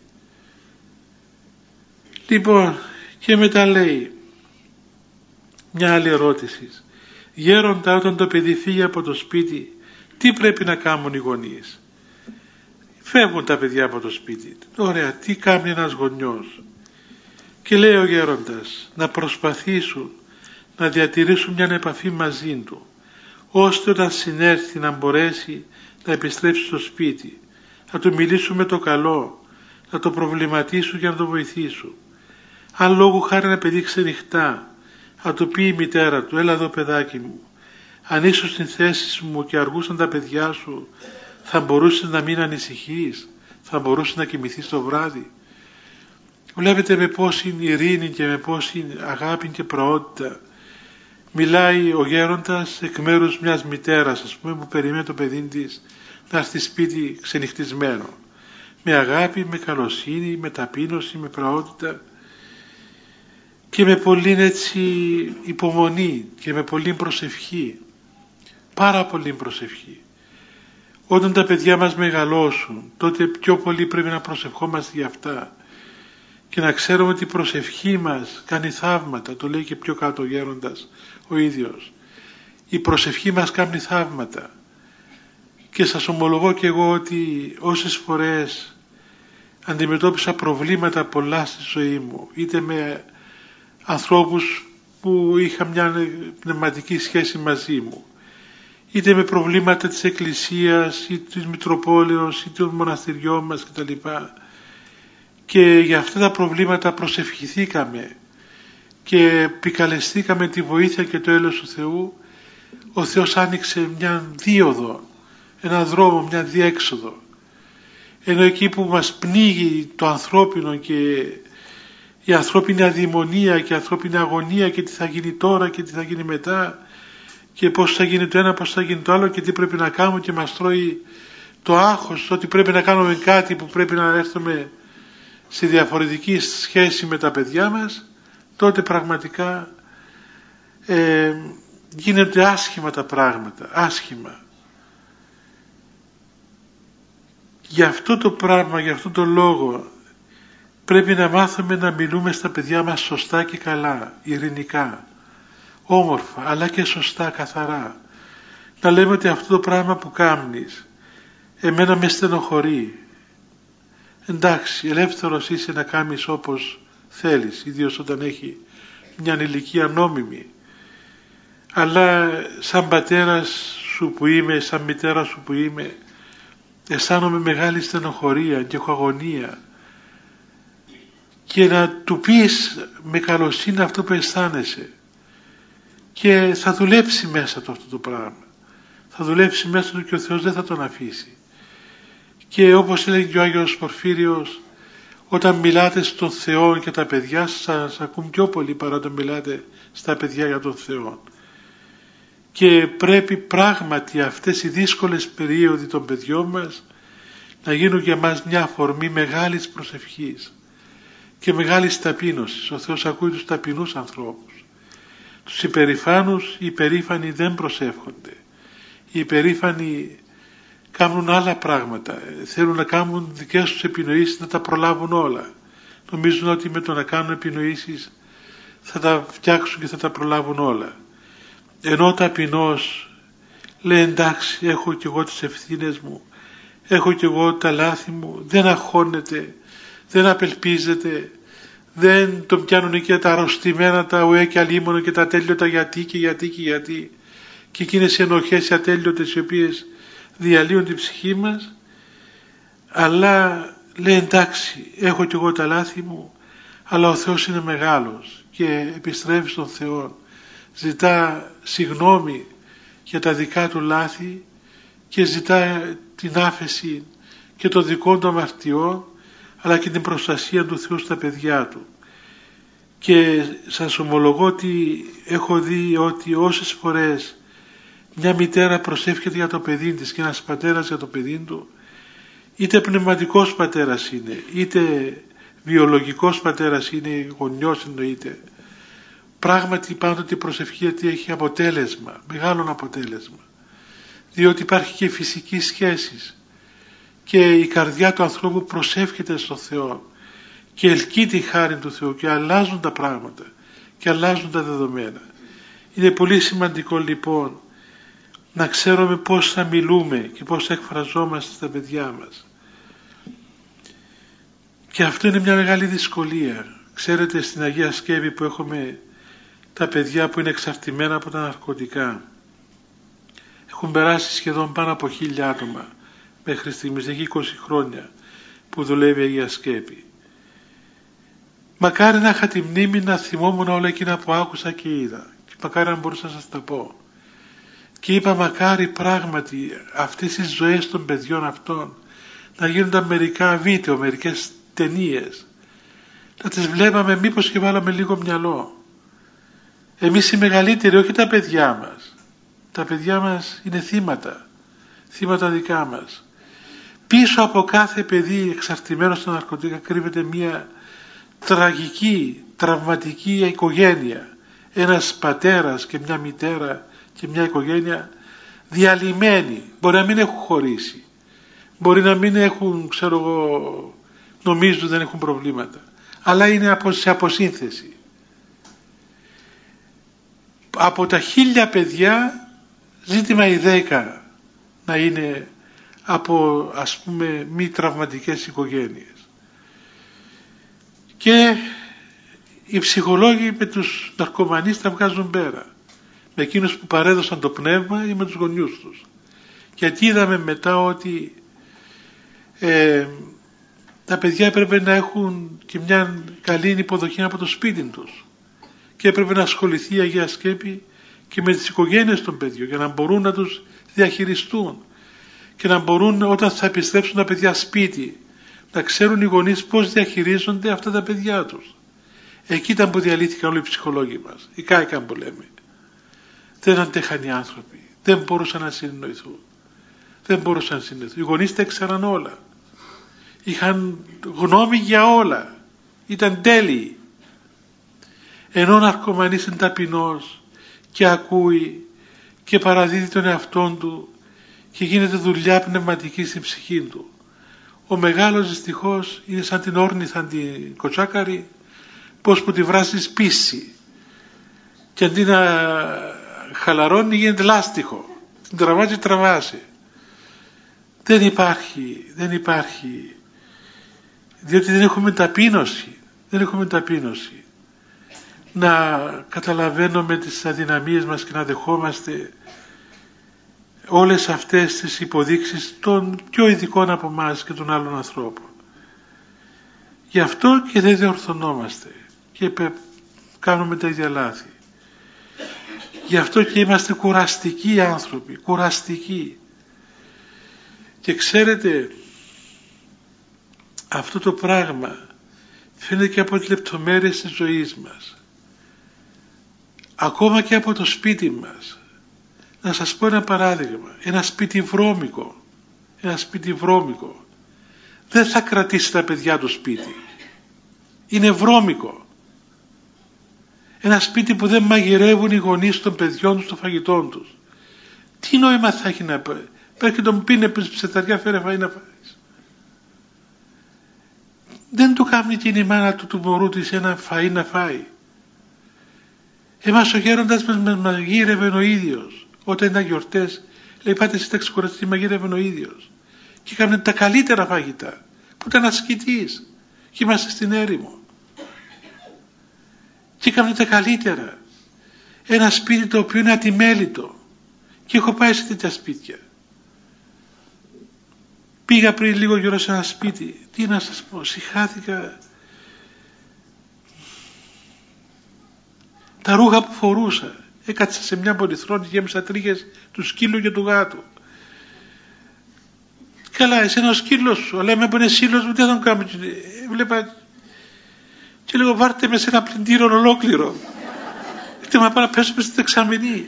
Λοιπόν, και μετά λέει μια άλλη ερώτηση, γέροντα, όταν το παιδί φύγει από το σπίτι, τι πρέπει να κάνουν οι γονείς? Φεύγουν τα παιδιά από το σπίτι, ωραία, τι κάνει ένας γονιός? Και λέει ο γέροντας, να προσπαθήσουν να διατηρήσουν μια επαφή μαζί του, ώστε όταν συνέρθει να μπορέσει να επιστρέψει στο σπίτι, να του μιλήσουν με το καλό, να το προβληματίσουν και να το βοηθήσουν. Αν λόγου χάρη ένα παιδί ξενυχτά, να του πει η μητέρα του, έλα εδώ παιδάκι μου, αν ήσουν στην θέση μου και αργούσαν τα παιδιά σου, θα μπορούσες να μην ανησυχείς, θα μπορούσες να κοιμηθείς το βράδυ. Βλέπετε με πόση ειρήνη και με πόση αγάπη και προότητα μιλάει ο γέροντας εκ μέρους μιας μητέρας, ας πούμε, που περιμένει το παιδί της να έρθει σπίτι ξενυχτισμένο. Με αγάπη, με καλοσύνη, με ταπείνωση, με πραότητα. και με πολλή έτσι υπομονή και με πολλή προσευχή, πάρα πολλή προσευχή. Όταν τα παιδιά μας μεγαλώσουν, τότε πιο πολύ πρέπει να προσευχόμαστε για αυτά και να ξέρουμε ότι η προσευχή μας κάνει θαύματα. Το λέει και πιο κάτω ο γέροντας ο ίδιος. Η προσευχή μας κάνει θαύματα. Και σας ομολογώ και εγώ ότι όσες φορές αντιμετώπισα προβλήματα πολλά στη ζωή μου, είτε με ανθρώπους που είχαν μια πνευματική σχέση μαζί μου, είτε με προβλήματα της Εκκλησίας ή της Μητροπόλεως ή των μοναστηριών μας κτλ. Και για αυτά τα προβλήματα προσευχηθήκαμε και επικαλεστήκαμε τη βοήθεια και το έλεος του Θεού. Ο Θεός άνοιξε μια δίωδο, ένα δρόμο, μια διέξοδο. Ενώ εκεί που μας πνίγει το ανθρώπινο και η ανθρώπινη αδειμονία και η ανθρώπινη αγωνία και τι θα γίνει τώρα και τι θα γίνει μετά και πώς θα γίνει το ένα, πώς θα γίνει το άλλο και τι πρέπει να κάνουμε, και μας τρώει το άγχος ότι πρέπει να κάνουμε κάτι που πρέπει να έρθουμε σε διαφορετική σχέση με τα παιδιά μας, τότε πραγματικά ε, γίνονται άσχημα τα πράγματα, άσχημα. Γι' αυτό το πράγμα, γι' αυτό το λόγο πρέπει να μάθουμε να μιλούμε στα παιδιά μας σωστά και καλά, ειρηνικά, όμορφα, αλλά και σωστά, καθαρά. Να λέμε ότι αυτό το πράγμα που κάνεις εμένα με στενοχωρεί. Εντάξει, ελεύθερος είσαι να κάνεις όπως θέλεις, ιδίως όταν έχει μια ηλικία νόμιμη. Αλλά σαν πατέρας σου που είμαι, σαν μητέρα σου που είμαι, αισθάνομαι μεγάλη στενοχωρία και έχω αγωνία. Και να του πεις με καλοσύνη αυτό που αισθάνεσαι. Και θα δουλέψει μέσα του αυτό το πράγμα. Θα δουλέψει μέσα του και ο Θεός δεν θα τον αφήσει. Και όπως έλεγε και ο Άγιος Πορφύριος, όταν μιλάτε στον Θεό και τα παιδιά σας ακούν πιο πολύ παρά όταν μιλάτε στα παιδιά για τον Θεό. Και πρέπει πράγματι αυτές οι δύσκολες περίοδοι των παιδιών μας να γίνουν για μας μια αφορμή μεγάλης προσευχής και μεγάλης ταπείνωσης. Ο Θεός ακούει τους ταπεινούς ανθρώπους. Τους υπερηφάνους, οι υπερήφανοι δεν προσεύχονται. Οι υπερήφανοι κάνουν άλλα πράγματα. Θέλουν να κάνουν δικές τους επινοήσεις, να τα προλάβουν όλα. Νομίζουν ότι με το να κάνουν επινοήσεις θα τα φτιάξουν και θα τα προλάβουν όλα. Ενώ ο ταπεινός λέει εντάξει, έχω κι εγώ τις ευθύνες μου, έχω κι εγώ τα λάθη μου, δεν αγχώνεται, δεν απελπίζεται, δεν τον πιάνουν και τα αρρωστημένα, τα ουέ και αλίμονο και τα ατέλειωτα γιατί και γιατί και γιατί και εκείνες οι ενοχές οι ατέλειωτες οι οποίες διαλύουν την ψυχή μας. Αλλά λέει εντάξει, έχω κι εγώ τα λάθη μου, αλλά ο Θεός είναι μεγάλος και επιστρέφει στον Θεό, ζητά συγγνώμη για τα δικά του λάθη και ζητά την άφεση και των δικών του αμαρτιών, αλλά και την προστασία του Θεού στα παιδιά του. Και σας ομολογώ ότι έχω δει ότι όσες φορές μια μητέρα προσεύχεται για το παιδί της και ένας πατέρας για το παιδί του, είτε πνευματικός πατέρας είναι, είτε βιολογικός πατέρας είναι, γονιός εννοείται, πράγματι πάντοτε η προσευχή αυτή έχει αποτέλεσμα, μεγάλο αποτέλεσμα, διότι υπάρχει και φυσική σχέση και η καρδιά του ανθρώπου προσεύχεται στον Θεό και ελκύει τη χάρη του Θεού και αλλάζουν τα πράγματα και αλλάζουν τα δεδομένα. Είναι πολύ σημαντικό λοιπόν να ξέρουμε πώς θα μιλούμε και πώς θα εκφραζόμαστε στα παιδιά μας. Και αυτό είναι μια μεγάλη δυσκολία. Ξέρετε, στην Αγία Σκεύη που έχουμε τα παιδιά που είναι εξαρτημένα από τα ναρκωτικά, έχουν περάσει σχεδόν πάνω από χίλια άτομα μέχρι στιγμής, έχει είκοσι χρόνια που δουλεύει η Αγία Σκέπη. Μακάρι να είχα τη μνήμη να θυμόμουν όλα εκείνα που άκουσα και είδα, και μακάρι να μπορούσα να σας τα πω. Και είπα μακάρι πράγματι αυτές οι ζωές των παιδιών αυτών να γίνονταν μερικά βίντεο, μερικές ταινίες, να τις βλέπαμε, μήπως και βάλαμε λίγο μυαλό. Εμείς οι μεγαλύτεροι, όχι τα παιδιά μας. Τα παιδιά μας είναι θύματα, θύματα δικά μας. Πίσω από κάθε παιδί εξαρτημένο στα ναρκωτικά κρύβεται μια τραγική, τραυματική οικογένεια, ένας πατέρας και μια μητέρα και μια οικογένεια διαλυμένοι, μπορεί να μην έχουν χωρίσει, μπορεί να μην έχουν, ξέρω εγώ, νομίζουν δεν έχουν προβλήματα, αλλά είναι σε αποσύνθεση. Από τα χίλια παιδιά ζήτημα οι δέκα να είναι από, ας πούμε, μη τραυματικές οικογένειες. Και οι ψυχολόγοι με τους ναρκωμανείς τα βγάζουν πέρα, με εκείνους που παρέδωσαν το πνεύμα ή με τους γονιούς τους. Γιατί είδαμε μετά ότι ε, τα παιδιά έπρεπε να έχουν και μια καλή υποδοχή από το σπίτι τους και έπρεπε να ασχοληθεί η Αγία Σκέπη και με τις οικογένειες των παιδιών για να μπορούν να τους διαχειριστούν και να μπορούν, όταν θα επιστρέψουν τα παιδιά σπίτι, να ξέρουν οι γονείς πώς διαχειρίζονται αυτά τα παιδιά τους. Εκεί ήταν που διαλύθηκαν όλοι οι ψυχολόγοι μας, οι κάηκαν που λέμε. Δεν αντέχαν οι άνθρωποι, δεν μπορούσαν να συνεννοηθούν, δεν μπορούσαν να συνεννοηθούν. Οι γονείς τα ήξεραν όλα, είχαν γνώμη για όλα, ήταν τέλειοι. Ενώ ο ναρκωμανής είναι ταπεινός και ακούει και παραδίδει τον εαυτόν του και γίνεται δουλειά πνευματική στην ψυχή του. Ο μεγάλος δυστυχώς είναι σαν την όρνηθα την κοτσάκαρη, πως που τη βράζεις πίση και αντί να χαλαρώνει γίνεται λάστιχο, την τραβάζει τραβάζει. Δεν υπάρχει, δεν υπάρχει, διότι δεν έχουμε ταπείνωση, δεν έχουμε ταπείνωση να καταλαβαίνουμε τις αδυναμίες μας και να δεχόμαστε όλες αυτές τις υποδείξεις των πιο ειδικών από εμάς και των άλλων ανθρώπων. Γι' αυτό και δεν διορθωνόμαστε και κάνουμε τα ίδια λάθη. Γι' αυτό και είμαστε κουραστικοί άνθρωποι, κουραστικοί. Και ξέρετε, αυτό το πράγμα φαίνεται και από τις λεπτομέρειες της ζωής μας, ακόμα και από το σπίτι μας. Να σας πω ένα παράδειγμα, ένα σπίτι βρώμικο, ένα σπίτι βρώμικο δεν θα κρατήσει τα παιδιά του σπίτι, είναι βρώμικο. Ένα σπίτι που δεν μαγειρεύουν οι γονείς των παιδιών τους, των φαγητών τους, τι νόημα θα έχει να πει? Πρέπει και τον πίνε ψεταριά, φέρε φαΐ να φάεις. Δεν του κάνει και η μάνα του του μωρού της ένα φαΐ να φάει. Εμάς ο γέροντας μας μαγείρευε ο ίδιος. Όταν ήταν γιορτές, λέει, πάτε εσείς τα ξεκουραστή, μαγείρευε ο ίδιος. Και είχαμε τα καλύτερα φαγητά, που ήταν ασκητής. Και είμαστε στην έρημο. Και είχαμε τα καλύτερα. Ένα σπίτι το οποίο είναι ατιμέλητο. Και έχω πάει σε τέτοια σπίτια. Πήγα πριν λίγο καιρό σε ένα σπίτι. Τι να σας πω, συχάθηκα. Τα ρούχα που φορούσα, έκατσα σε μια πολυθρόνη και γέμισα τρίχες του σκύλου και του γάτου. Καλά, εσένα ο σκύλος σου, αλλά με που είναι σύλλος μου, τι θα τον κάνω? Βλέπα και λέγω, βάρτε με σε ένα πλυντήριο ολόκληρο. Γιατί μα πάω να πέσουμε στην δεξαμενή.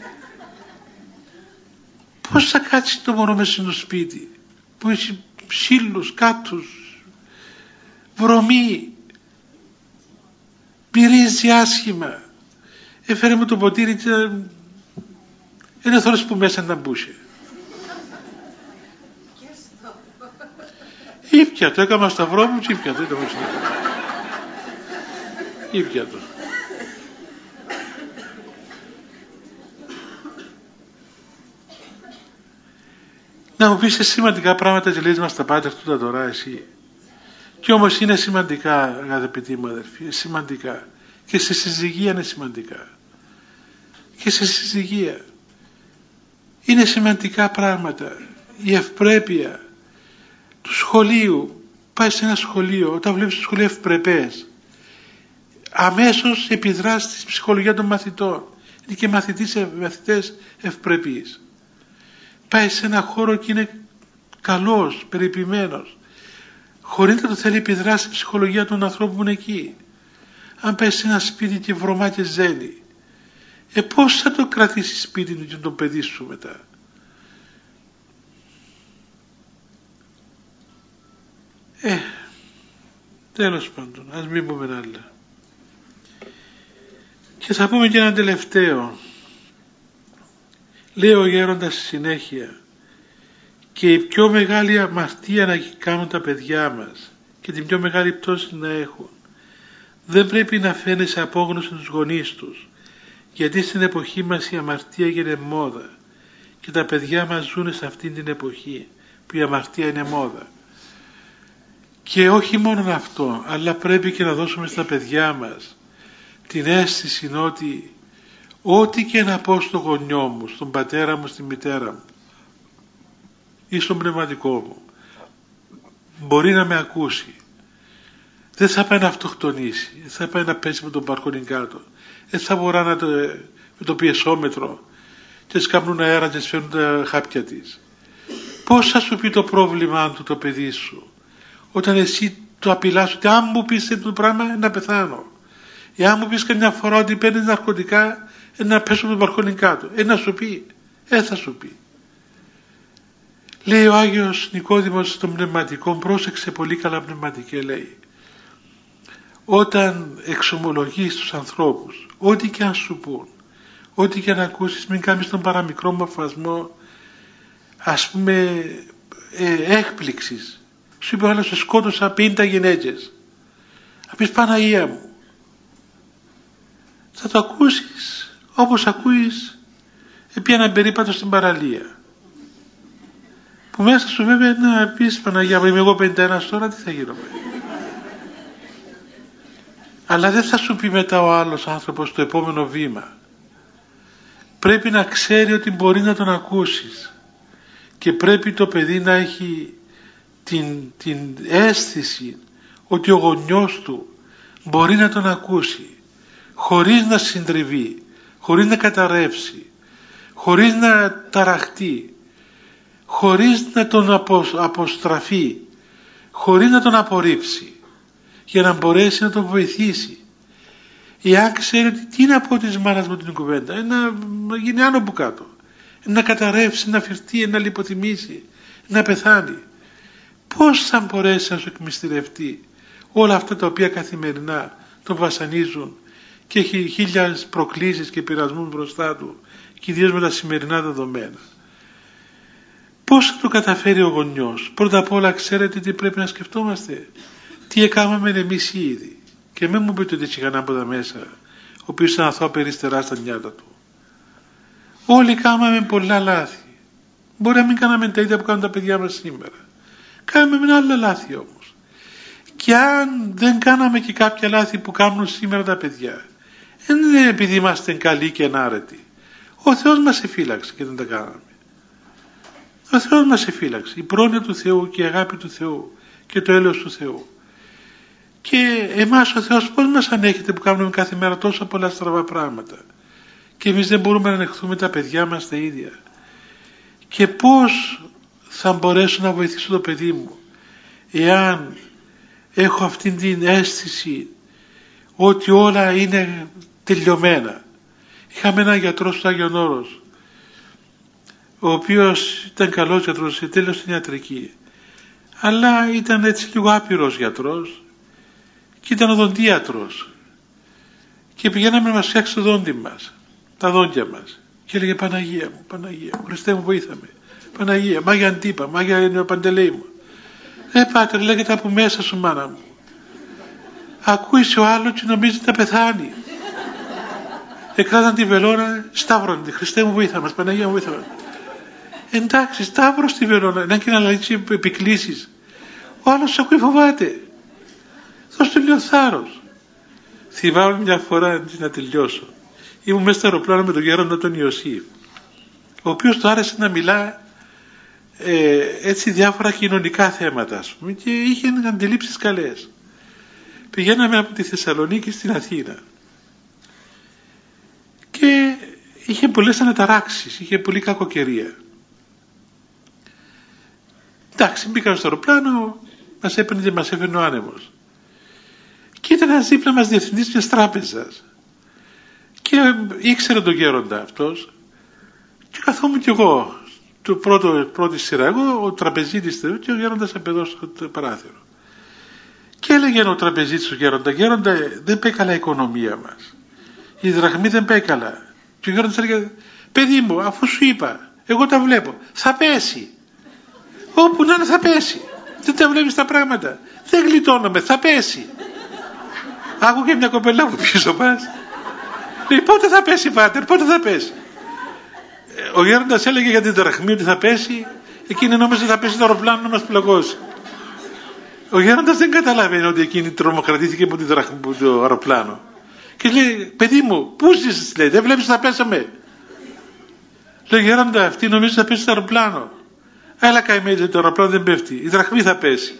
Πώς θα κάτσει το μωρό μέσα στο σπίτι που έχει σύλλους, κάτους, βρωμή, μυρίζει άσχημα. Έφερε μου το ποτήρι και είναι θόρες που μέσα να μπούσε. Ήπια το, έκανα σταυρό μου και ήπια το. Ήπια το. Να μου πεις σημαντικά πράγματα και λες μας τα πάτε αυτό τώρα εσύ. Και όμως είναι σημαντικά, αγαπητοί μου αδερφοί, σημαντικά. Και στη συζυγία είναι σημαντικά. Και στη συζυγία είναι σημαντικά πράγματα. Η ευπρέπεια του σχολείου. Πάει σε ένα σχολείο, όταν βλέπεις το σχολείο ευπρεπές, αμέσως επιδράσει στη ψυχολογία των μαθητών. Είναι και μαθητής, μαθητές ευπρεπείς. Πάει σε ένα χώρο και είναι καλός, περιποιημένος, χωρίς να το θέλει επιδράσει στη ψυχολογία των ανθρώπων που είναι εκεί. Αν πάει σε ένα σπίτι και βρωμά και ζέλει, ε πώς θα το κρατήσει σπίτι του και το παιδί σου μετά? Ε, τέλος πάντων, ας μην πούμε άλλα. Και θα πούμε και ένα τελευταίο. Λέει ο γέροντας στη συνέχεια, και η πιο μεγάλη αμαρτία να κάνουν τα παιδιά μας και την πιο μεγάλη πτώση να έχουν, δεν πρέπει να φαίνεσαι απόγνωση τους γονείς τους, γιατί στην εποχή μας η αμαρτία γίνεται μόδα και τα παιδιά μας ζουν σε αυτήν την εποχή που η αμαρτία είναι μόδα. Και όχι μόνο αυτό, αλλά πρέπει και να δώσουμε στα παιδιά μας την αίσθηση ότι ό,τι και να πω στο γονιό μου, στον πατέρα μου, στη μητέρα μου ή στον πνευματικό μου, μπορεί να με ακούσει. Δεν θα πάει να αυτοκτονήσει, δεν θα πάει να πέσει με τον μπαλκόνι κάτω, δεν θα μπορά να το, με το πιεσόμετρο και σκάμπνουν αέρα και σφαίνουν τα χάπια της. Πώς θα σου πει το πρόβλημά του το παιδί σου όταν εσύ το απειλάς ότι αν μου πεις το πράγμα να πεθάνω, ή αν μου πεις καμιά φορά ότι παίρνεις ναρκωτικά να πέσω με τον μπαλκόνι κάτω, ε, να σου πει, ε, θα σου πει. Λέει ο Άγιος Νικόδημος στον πνευματικό, πρόσεξε πολύ καλά πνευματικέ, λέει, όταν εξομολογείς τους ανθρώπους, ό,τι και αν σου πούν, ό,τι και αν ακούσεις, μην κάνεις τον παραμικρό μορφασμό, ας πούμε, ε, έκπληξης. Σου είπε ο άλλος, σκότωσα πενήντα γυναίκες. Θα πεις, Παναγία μου, θα το ακούσεις όπως ακούεις επί έναν περίπατο στην παραλία, που μέσα σου βέβαια να πεις, Παναγία μου, είμαι εγώ πενήντα ένα τώρα, τι θα γίνω. Αλλά δεν θα σου πει μετά ο άλλος άνθρωπος το επόμενο βήμα. Πρέπει να ξέρει ότι μπορεί να τον ακούσεις και πρέπει το παιδί να έχει την, την αίσθηση ότι ο γονιός του μπορεί να τον ακούσει χωρίς να συντριβεί, χωρίς να καταρρεύσει, χωρίς να ταραχτεί, χωρίς να τον αποστραφεί, χωρίς να τον απορρίψει, για να μπορέσει να τον βοηθήσει. Εάν ξέρει ότι τι να πω της μάνας μου την κουβέντα, να, να γίνει άνω που κάτω, να καταρρεύσει, να φυρτεί, να λιποθυμήσει, να πεθάνει, πώς θα μπορέσει να σου εκμυστηρευτεί όλα αυτά τα οποία καθημερινά τον βασανίζουν και έχει χίλιες προκλήσεις και πειρασμούς μπροστά του, και ιδίως με τα σημερινά δεδομένα. Πώς θα το καταφέρει ο γονιός? Πρώτα απ' όλα ξέρετε τι πρέπει να σκεφτόμαστε, τι έκαναμε εμείς ήδη. Και μην μου πείτε ότι είχε κανένα από τα μέσα, ο οποίος ήταν αθώα περιστερά στα νιάτα του. Όλοι κάναμε πολλά λάθη. Μπορεί να μην κάναμε τα ίδια που κάνουν τα παιδιά μας σήμερα. Κάναμε με άλλα λάθη όμως. Και αν δεν κάναμε και κάποια λάθη που κάνουν σήμερα τα παιδιά, δεν είναι επειδή είμαστε καλοί και ενάρετοι. Ο Θεός μας εφύλαξε και δεν τα κάναμε. Ο Θεός μας εφύλαξε. Η πρόνοια του Θεού και η αγάπη του Θεού και το έλεος του Θεού. Και εμάς ο Θεός πώς μας ανέχεται που κάνουμε κάθε μέρα τόσα πολλά στραβά πράγματα, και εμείς δεν μπορούμε να ανεχθούμε τα παιδιά μας τα ίδια. Και πώς θα μπορέσω να βοηθήσω το παιδί μου εάν έχω αυτήν την αίσθηση ότι όλα είναι τελειωμένα. Είχαμε έναν γιατρό στο Άγιον Όρος, ο οποίος ήταν καλός γιατρός, τέλος στην ιατρική, αλλά ήταν έτσι λίγο άπειρος γιατρός και ήταν οδοντίατρος, και πηγαίναμε να μας φτιάξει το δόντι μας, τα δόντια μας, και έλεγε Παναγία μου, Παναγία μου, Χριστέ μου βοήθαμε, Παναγία, Μάγια Αντίπα, Μάγια Παντελέη μου. Ε πάτερ, λέγεται από μέσα σου μάνα μου. Ακούεις ο άλλος και νομίζει να πεθάνει. Εκράταν τη βελόνα, σταύρωνε, Χριστέ μου βοήθα μας, Παναγία μου βοήθα μας. Εντάξει, σταύρω στη βελόνα, να και να λαλήσει επικλήσεις. Ο άλλος ακούει, φοβάται. Δώστε λίγο θάρρος. Θυμάμαι μια φορά, να τελειώσω, ήμουν μέσα στο αεροπλάνο με τον γέροντα τον Ιωσήφ, ο οποίος του άρεσε να μιλά ε, έτσι διάφορα κοινωνικά θέματα, ας πούμε, και είχε αντιλήψεις καλές. Πηγαίναμε από τη Θεσσαλονίκη στην Αθήνα και είχε πολλές αναταράξεις, είχε πολύ κακοκαιρία. Εντάξει, μπήκαμε στο αεροπλάνο, μας έπαιρνε και μας έφερνε ο άνεμος. Και ήταν ένας δίπλα μας διευθυντής μιας τράπεζας. Και ήξερε τον γέροντα αυτός. Και καθόμουν κι εγώ, το πρώτο, πρώτη σειρά, εγώ, ο τραπεζίτης του και ο γέροντας απεδώ στο παράθυρο. Και έλεγε ο τραπεζίτης του γέροντα, γέροντα, δεν πάει καλά η οικονομία μας. η δραχμή δεν πάει καλά. Και ο γέροντας έλεγε, παιδί μου, αφού σου είπα, εγώ τα βλέπω, θα πέσει. Όπου να είναι θα πέσει. Δεν τα βλέπεις τα πράγματα. Δεν γλιτώνομαι, θα πέσει. Άκουγε μια κοπελά που πίσω πας. Λέει, πότε θα πέσει πάτερ, πότε θα πέσει. Ο γέροντας έλεγε για την δραχμή ότι θα πέσει. Εκείνη νόμιζε θα πέσει το αεροπλάνο να μας πλακώσει. Ο γέροντας δεν καταλαβαίνει ότι εκείνη τρομοκρατήθηκε από, τη δραχμή, από το αεροπλάνο. Και λέει, παιδί μου, πού ζήσεις, λέει, δεν βλέπεις θα πέσαμε. Λέει, γέροντα, αυτή νομίζει θα πέσει το αεροπλάνο. Έλα καημένη, το αεροπλάνο δεν πέφτει, η δραχμή θα πέσει.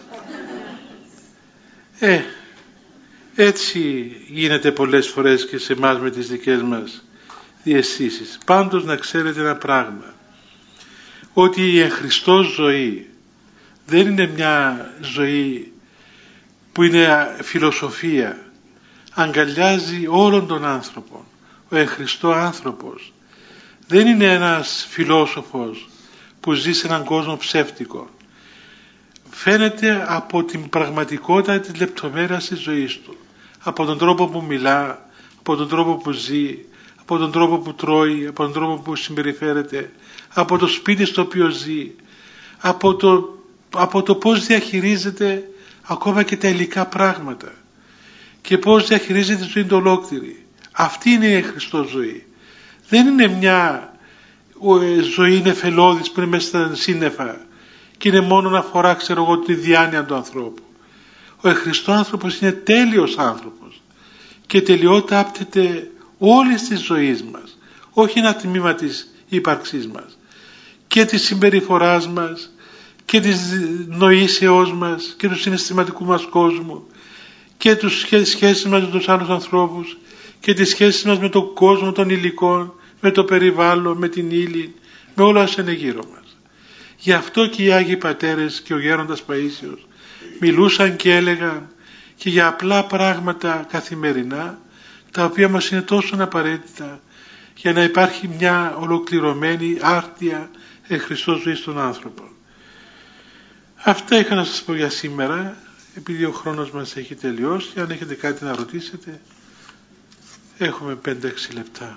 Ε, έτσι γίνεται πολλές φορές και σε εμάς με τις δικές μας διαισθήσεις. Πάντως να ξέρετε ένα πράγμα, ότι η εν Χριστώ ζωή δεν είναι μια ζωή που είναι φιλοσοφία, αγκαλιάζει όλον τον άνθρωπο. Ο εν Χριστώ άνθρωπος δεν είναι ένας φιλόσοφος που ζει σε έναν κόσμο ψεύτικο. Φαίνεται από την πραγματικότητα της λεπτομέρειας της ζωής του, από τον τρόπο που μιλά, από τον τρόπο που ζει, από τον τρόπο που τρώει, από τον τρόπο που συμπεριφέρεται, από το σπίτι στο οποίο ζει, από το, από το πώς διαχειρίζεται ακόμα και τα υλικά πράγματα και πώς διαχειρίζεται τη ζωή του ολόκληρη. Αυτή είναι η Χριστός ζωή. Δεν είναι μια ζωή νεφελώδης που είναι μέσα στα σύννεφα και είναι μόνο να αφορά, ξέρω εγώ, τη διάνοια του ανθρώπου. Ο Χριστός άνθρωπος είναι τέλειος άνθρωπος και τελειότητα άπτεται όλης της ζωής μας, όχι ένα τμήμα της ύπαρξής μας και της συμπεριφοράς μας και της νοήσεώς μας και του συναισθηματικού μας κόσμου και τις σχέσεις μας με τους άλλους ανθρώπους και τις σχέσεις μας με τον κόσμο των υλικών, με το περιβάλλον, με την ύλη, με όλα όσα είναι γύρω μας. Γι' αυτό και οι Άγιοι Πατέρες και ο Γέροντας Παΐσιος μιλούσαν και έλεγαν και για απλά πράγματα καθημερινά, τα οποία μας είναι τόσο απαραίτητα για να υπάρχει μια ολοκληρωμένη άρτια εν Χριστώ ζωή στον άνθρωπο. Αυτά είχα να σας πω για σήμερα, επειδή ο χρόνος μας έχει τελειώσει. Αν έχετε κάτι να ρωτήσετε, έχουμε πέντε έξι λεπτά.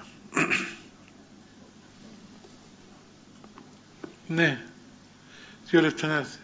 Ναι, δύο λεπτά να έρθει.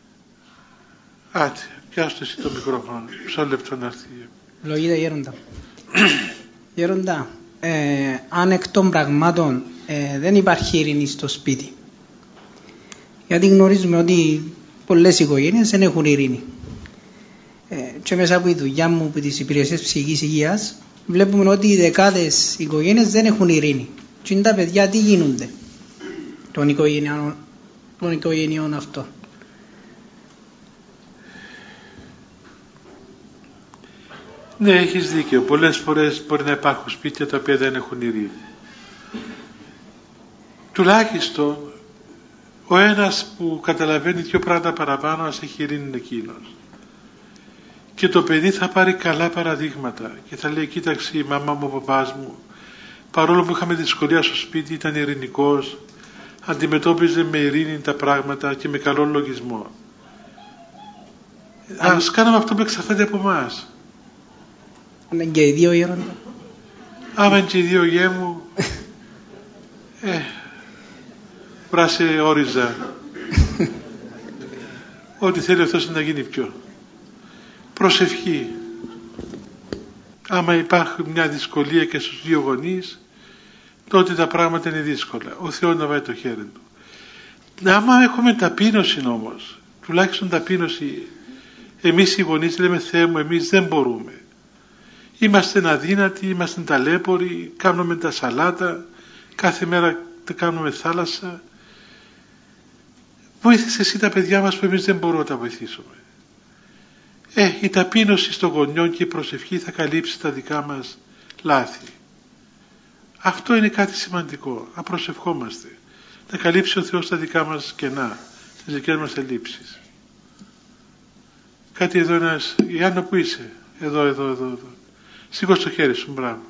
Άτε, πιάστε εσύ το μικρόφωνο, μισό λεπτό να έρθει. Λογίδα Γέροντα. Γέροντα, ε, αν εκ των πραγμάτων ε, δεν υπάρχει ειρήνη στο σπίτι, γιατί γνωρίζουμε ότι πολλές οικογένειες δεν έχουν ειρήνη. Ε, και μέσα από τη δουλειά μου, από τις υπηρεσίες ψυχικής υγείας, βλέπουμε ότι οι δεκάδες οικογένειες δεν έχουν ειρήνη. Και είναι τα παιδιά τι γίνονται των οικογενειών, των οικογενειών αυτών. Ναι, έχεις δίκιο. Πολλές φορές μπορεί να υπάρχουν σπίτια τα οποία δεν έχουν ειρήνη. Τουλάχιστον ο ένας που καταλαβαίνει δύο πράγματα παραπάνω, ας έχει ειρήνη είναι εκείνος. Και το παιδί θα πάρει καλά παραδείγματα και θα λέει, κοίταξε, η μαμά μου, ο παπάς μου, παρόλο που είχαμε δυσκολία στο σπίτι, ήταν ειρηνικός, αντιμετώπιζε με ειρήνη τα πράγματα και με καλό λογισμό. Αν... Ας κάνουμε αυτό που εξαρτάται από εμάς. Είναι και οι δύο Γέροντα. Άμα είναι και οι δύο γέ μου, ε, βράσε όριζα. Ό,τι θέλει αυτός να γίνει πιο. Προσευχή. Άμα υπάρχει μια δυσκολία και στους δύο γονείς, τότε τα πράγματα είναι δύσκολα. Ο Θεός να βάλει το χέρι του. Άμα έχουμε ταπείνωση όμως, τουλάχιστον ταπείνωση, εμείς οι γονείς λέμε, Θεέ μου, εμείς δεν μπορούμε. Είμαστε αδύνατοι, είμαστε ταλέποροι, κάνουμε τα σαλάτα, κάθε μέρα κάνουμε θάλασσα. Βοήθησε εσύ τα παιδιά μας που εμείς δεν μπορούμε να τα βοηθήσουμε. Ε, η ταπείνωση των γονιών και η προσευχή θα καλύψει τα δικά μας λάθη. Αυτό είναι κάτι σημαντικό. Να προσευχόμαστε. Να καλύψει ο Θεός τα δικά μας κενά, τις δικές μας ελλείψεις. Κάτι εδώ ένας... Ιάννα, που είσαι? Εδώ, εδώ, εδώ, εδώ. Σήκω το χέρι σου, μπράβο.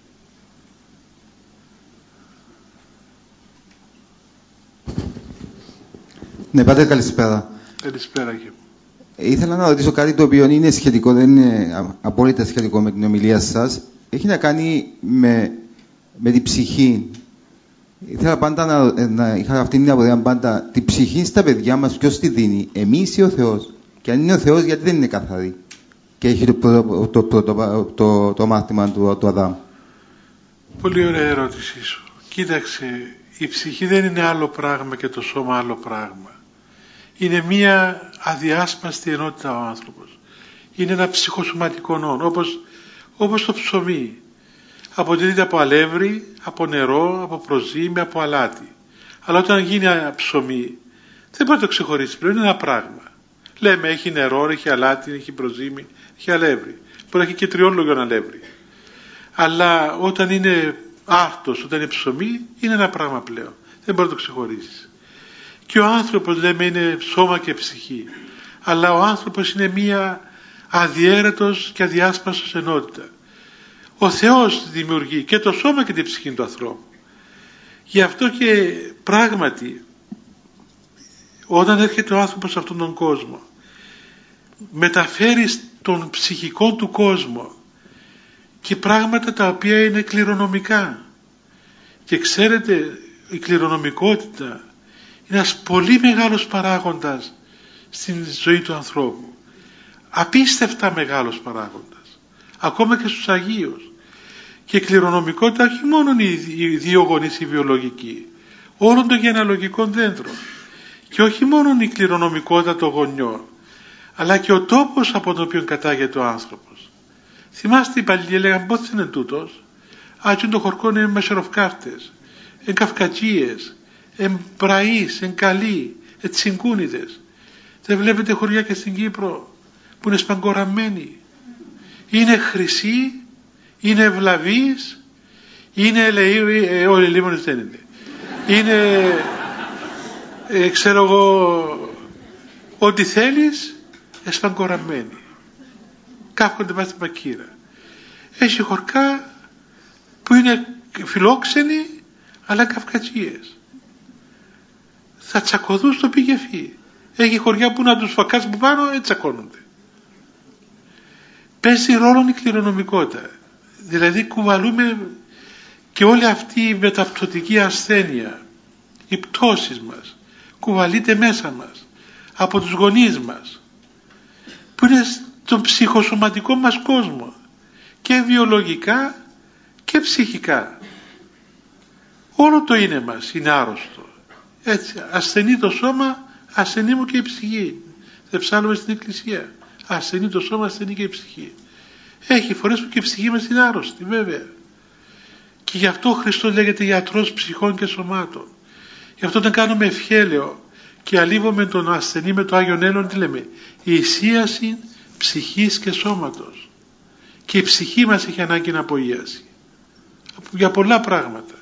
Ναι, πάτε, καλησπέρα. Καλησπέρα και μου. Ήθελα να ρωτήσω κάτι το οποίο είναι σχετικό, δεν είναι απόλυτα σχετικό με την ομιλία σας. έχει να κάνει με, με την ψυχή. Ήθελα πάντα να, να είχα αυτή την αποδεία πάντα. Την ψυχή στα παιδιά μας ποιος τη δίνει, εμείς ή ο Θεός? Και αν είναι ο Θεός, γιατί δεν είναι καθαρή και έχει το, το, το, το, το, το, το μάθημα του, του Αδάμ? Πολύ ωραία ερώτησή σου. Κοίταξε, η ψυχή δεν είναι άλλο πράγμα και το σώμα άλλο πράγμα. Είναι μία αδιάσπαστη ενότητα ο άνθρωπος. Είναι ένα ψυχοσωματικό νόν, όπως, όπως το ψωμί. Αποτελείται από αλεύρι, από νερό, από προζύμι, από αλάτι. Αλλά όταν γίνει ψωμί, δεν μπορεί να το ξεχωρίσει πλέον, είναι ένα πράγμα. Λέμε έχει νερό, έχει αλάτι, έχει προζύμι, έχει αλεύρι. Μπορεί να έχει και τριόλογιο αλεύρι. Αλλά όταν είναι άρτος, όταν είναι ψωμί, είναι ένα πράγμα πλέον. Δεν μπορεί να το ξεχωρίσει. Και ο άνθρωπος, λέμε, είναι σώμα και ψυχή. Αλλά ο άνθρωπος είναι μία αδιέρετος και αδιάσπαστος ενότητα. Ο Θεός δημιουργεί και το σώμα και την ψυχή του ανθρώπου. Γι' αυτό και πράγματι, όταν έρχεται ο άνθρωπος σε αυτόν τον κόσμο, μεταφέρει στον ψυχικό του κόσμο και πράγματα τα οποία είναι κληρονομικά. Και ξέρετε, η κληρονομικότητα είναι ένας πολύ μεγάλος παράγοντας στην ζωή του ανθρώπου. Απίστευτα μεγάλος παράγοντας. Ακόμα και στους Αγίους. Και η κληρονομικότητα όχι μόνο οι δύο γονείς οι βιολογικοί, όλων των γενεαλογικών δέντρων. Και όχι μόνο η κληρονομικότητα των γονιών, αλλά και ο τόπος από τον οποίο κατάγεται ο άνθρωπος. Θυμάστε οι παλιοί έλεγαν πότε είναι τούτος? Α, και το χορκό είναι μεσοροφκάρτες, εν καυκατζίες, εν πραείς, εν καλοί, εν τσιγκούνιδες. Δεν βλέπετε χωριά και στην Κύπρο που είναι σπαγκοραμένοι? Είναι χρυσοί, είναι ευλαβείς, είναι ελεοί, ε, όλοι οι λίμονες δεν είναι. Είναι, ε, ξέρω εγώ, ό,τι θέλεις, εσπαγκοραμένοι. Καύκονται μέσα στην πακύρα. Έχει χορκά που είναι φιλόξενοι, αλλά καυκατζίες. Θα τσακωθούν στο πηγεφί. Έχει χωριά που να τους φακάς που πάνω, έτσι τσακώνονται. Παίζει ρόλο η κληρονομικότητα. Δηλαδή κουβαλούμε και όλη αυτή η μεταπτωτική ασθένεια, οι πτώσεις μας, κουβαλείται μέσα μας από τους γονείς μας, που είναι στον ψυχοσωματικό μας κόσμο, και βιολογικά και ψυχικά. Όλο το είναι μας είναι άρρωστο. Έτσι, ασθενεί το σώμα, ασθενεί μου και η ψυχή. Δεν ψάλλουμε στην εκκλησία. Ασθενεί το σώμα, ασθενεί και η ψυχή. Έχει φορές που και η ψυχή μας είναι άρρωστη, βέβαια. Και γι' αυτό ο Χριστός λέγεται γιατρός ψυχών και σωμάτων. Γι' αυτό όταν κάνουμε ευχέλαιο και αλείβουμε τον ασθενή με το Άγιον Έλλον, τι λέμε? Η ησίαση ψυχής και σώματος. Και η ψυχή μας έχει ανάγκη να απογείασει. Για πολλά πράγματα.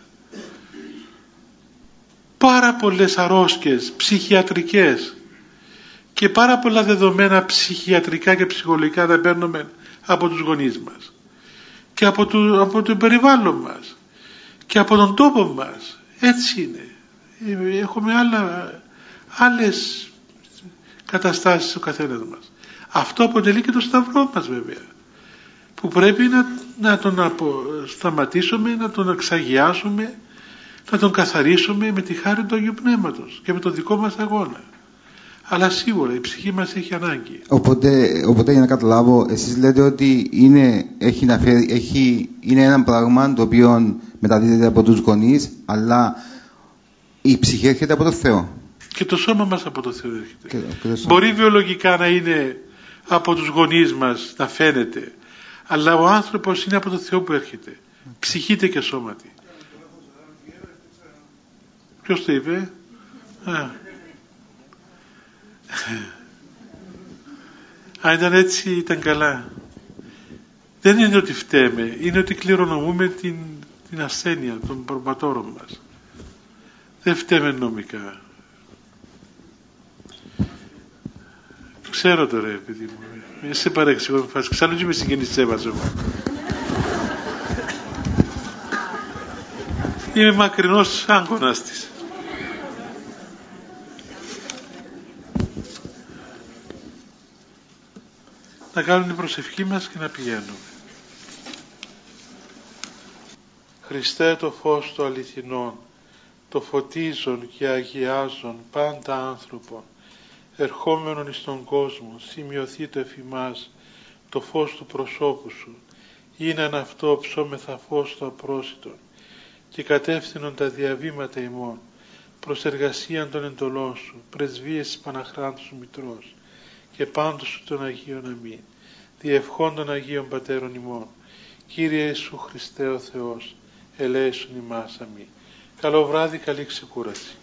Πάρα πολλές αρρώσκες ψυχιατρικές και πάρα πολλά δεδομένα ψυχιατρικά και ψυχολογικά τα παίρνουμε από τους γονείς μας και από το, από το περιβάλλον μας και από τον τόπο μας. Έτσι είναι. Έχουμε άλλα, άλλες καταστάσεις ο καθένας μας. Αυτό αποτελεί και το σταυρό μας, βέβαια, που πρέπει να, να τον απο, σταματήσουμε, να τον εξαγιάσουμε, να τον καθαρίσουμε με τη χάρη του Αγίου Πνεύματος και με τον δικό μας αγώνα. Αλλά σίγουρα η ψυχή μας έχει ανάγκη. Οπότε, οπότε για να καταλάβω, εσείς λέτε ότι είναι, έχει να φέρει, έχει, είναι ένα πράγμα το οποίο μεταδίδεται από τους γονείς, αλλά η ψυχή έρχεται από το Θεό. Και το σώμα μας από το Θεό έρχεται. Και, και το Μπορεί βιολογικά να είναι από τους γονείς μας, να φαίνεται, αλλά ο άνθρωπος είναι από το Θεό που έρχεται. Ψυχείται και σώματι. Ποιος το είπε? Α. Αν ήταν έτσι ήταν καλά. Δεν είναι ότι φταίμε, είναι ότι κληρονομούμε την, την ασθένεια των προπατώρων μας. Δεν φταίμε νομικά. Ξέρω τώρα, παιδί μου, μην σε παρεξηγώ, ξέρω και με συγκινησέβαζε εγώ. Είμαι μακρινός άγκωνας της. Να κάνουμε την προσευχή μας και να πηγαίνουμε. Χριστέ το φως το αληθινόν, το φωτίζον και αγιάζον πάντα άνθρωπον, ερχόμενον εις τον κόσμο, σημειωθεί το εφημάς το φως του προσώπου σου, είναι αν αυτό ψώμεθα φως το απρόσιτον, και κατεύθυνον τα διαβήματα ημών, προς εργασίαν των εντολών σου, πρεσβείες της Παναχράντου σου Μητρός, και πάντως σου των Αγίων αμήν, διευχών των Αγίων Πατέρων ημών, Κύριε Ιησού Χριστέ ο Θεός, ελέησον ημάς αμήν. Καλό βράδυ, καλή ξεκούραση.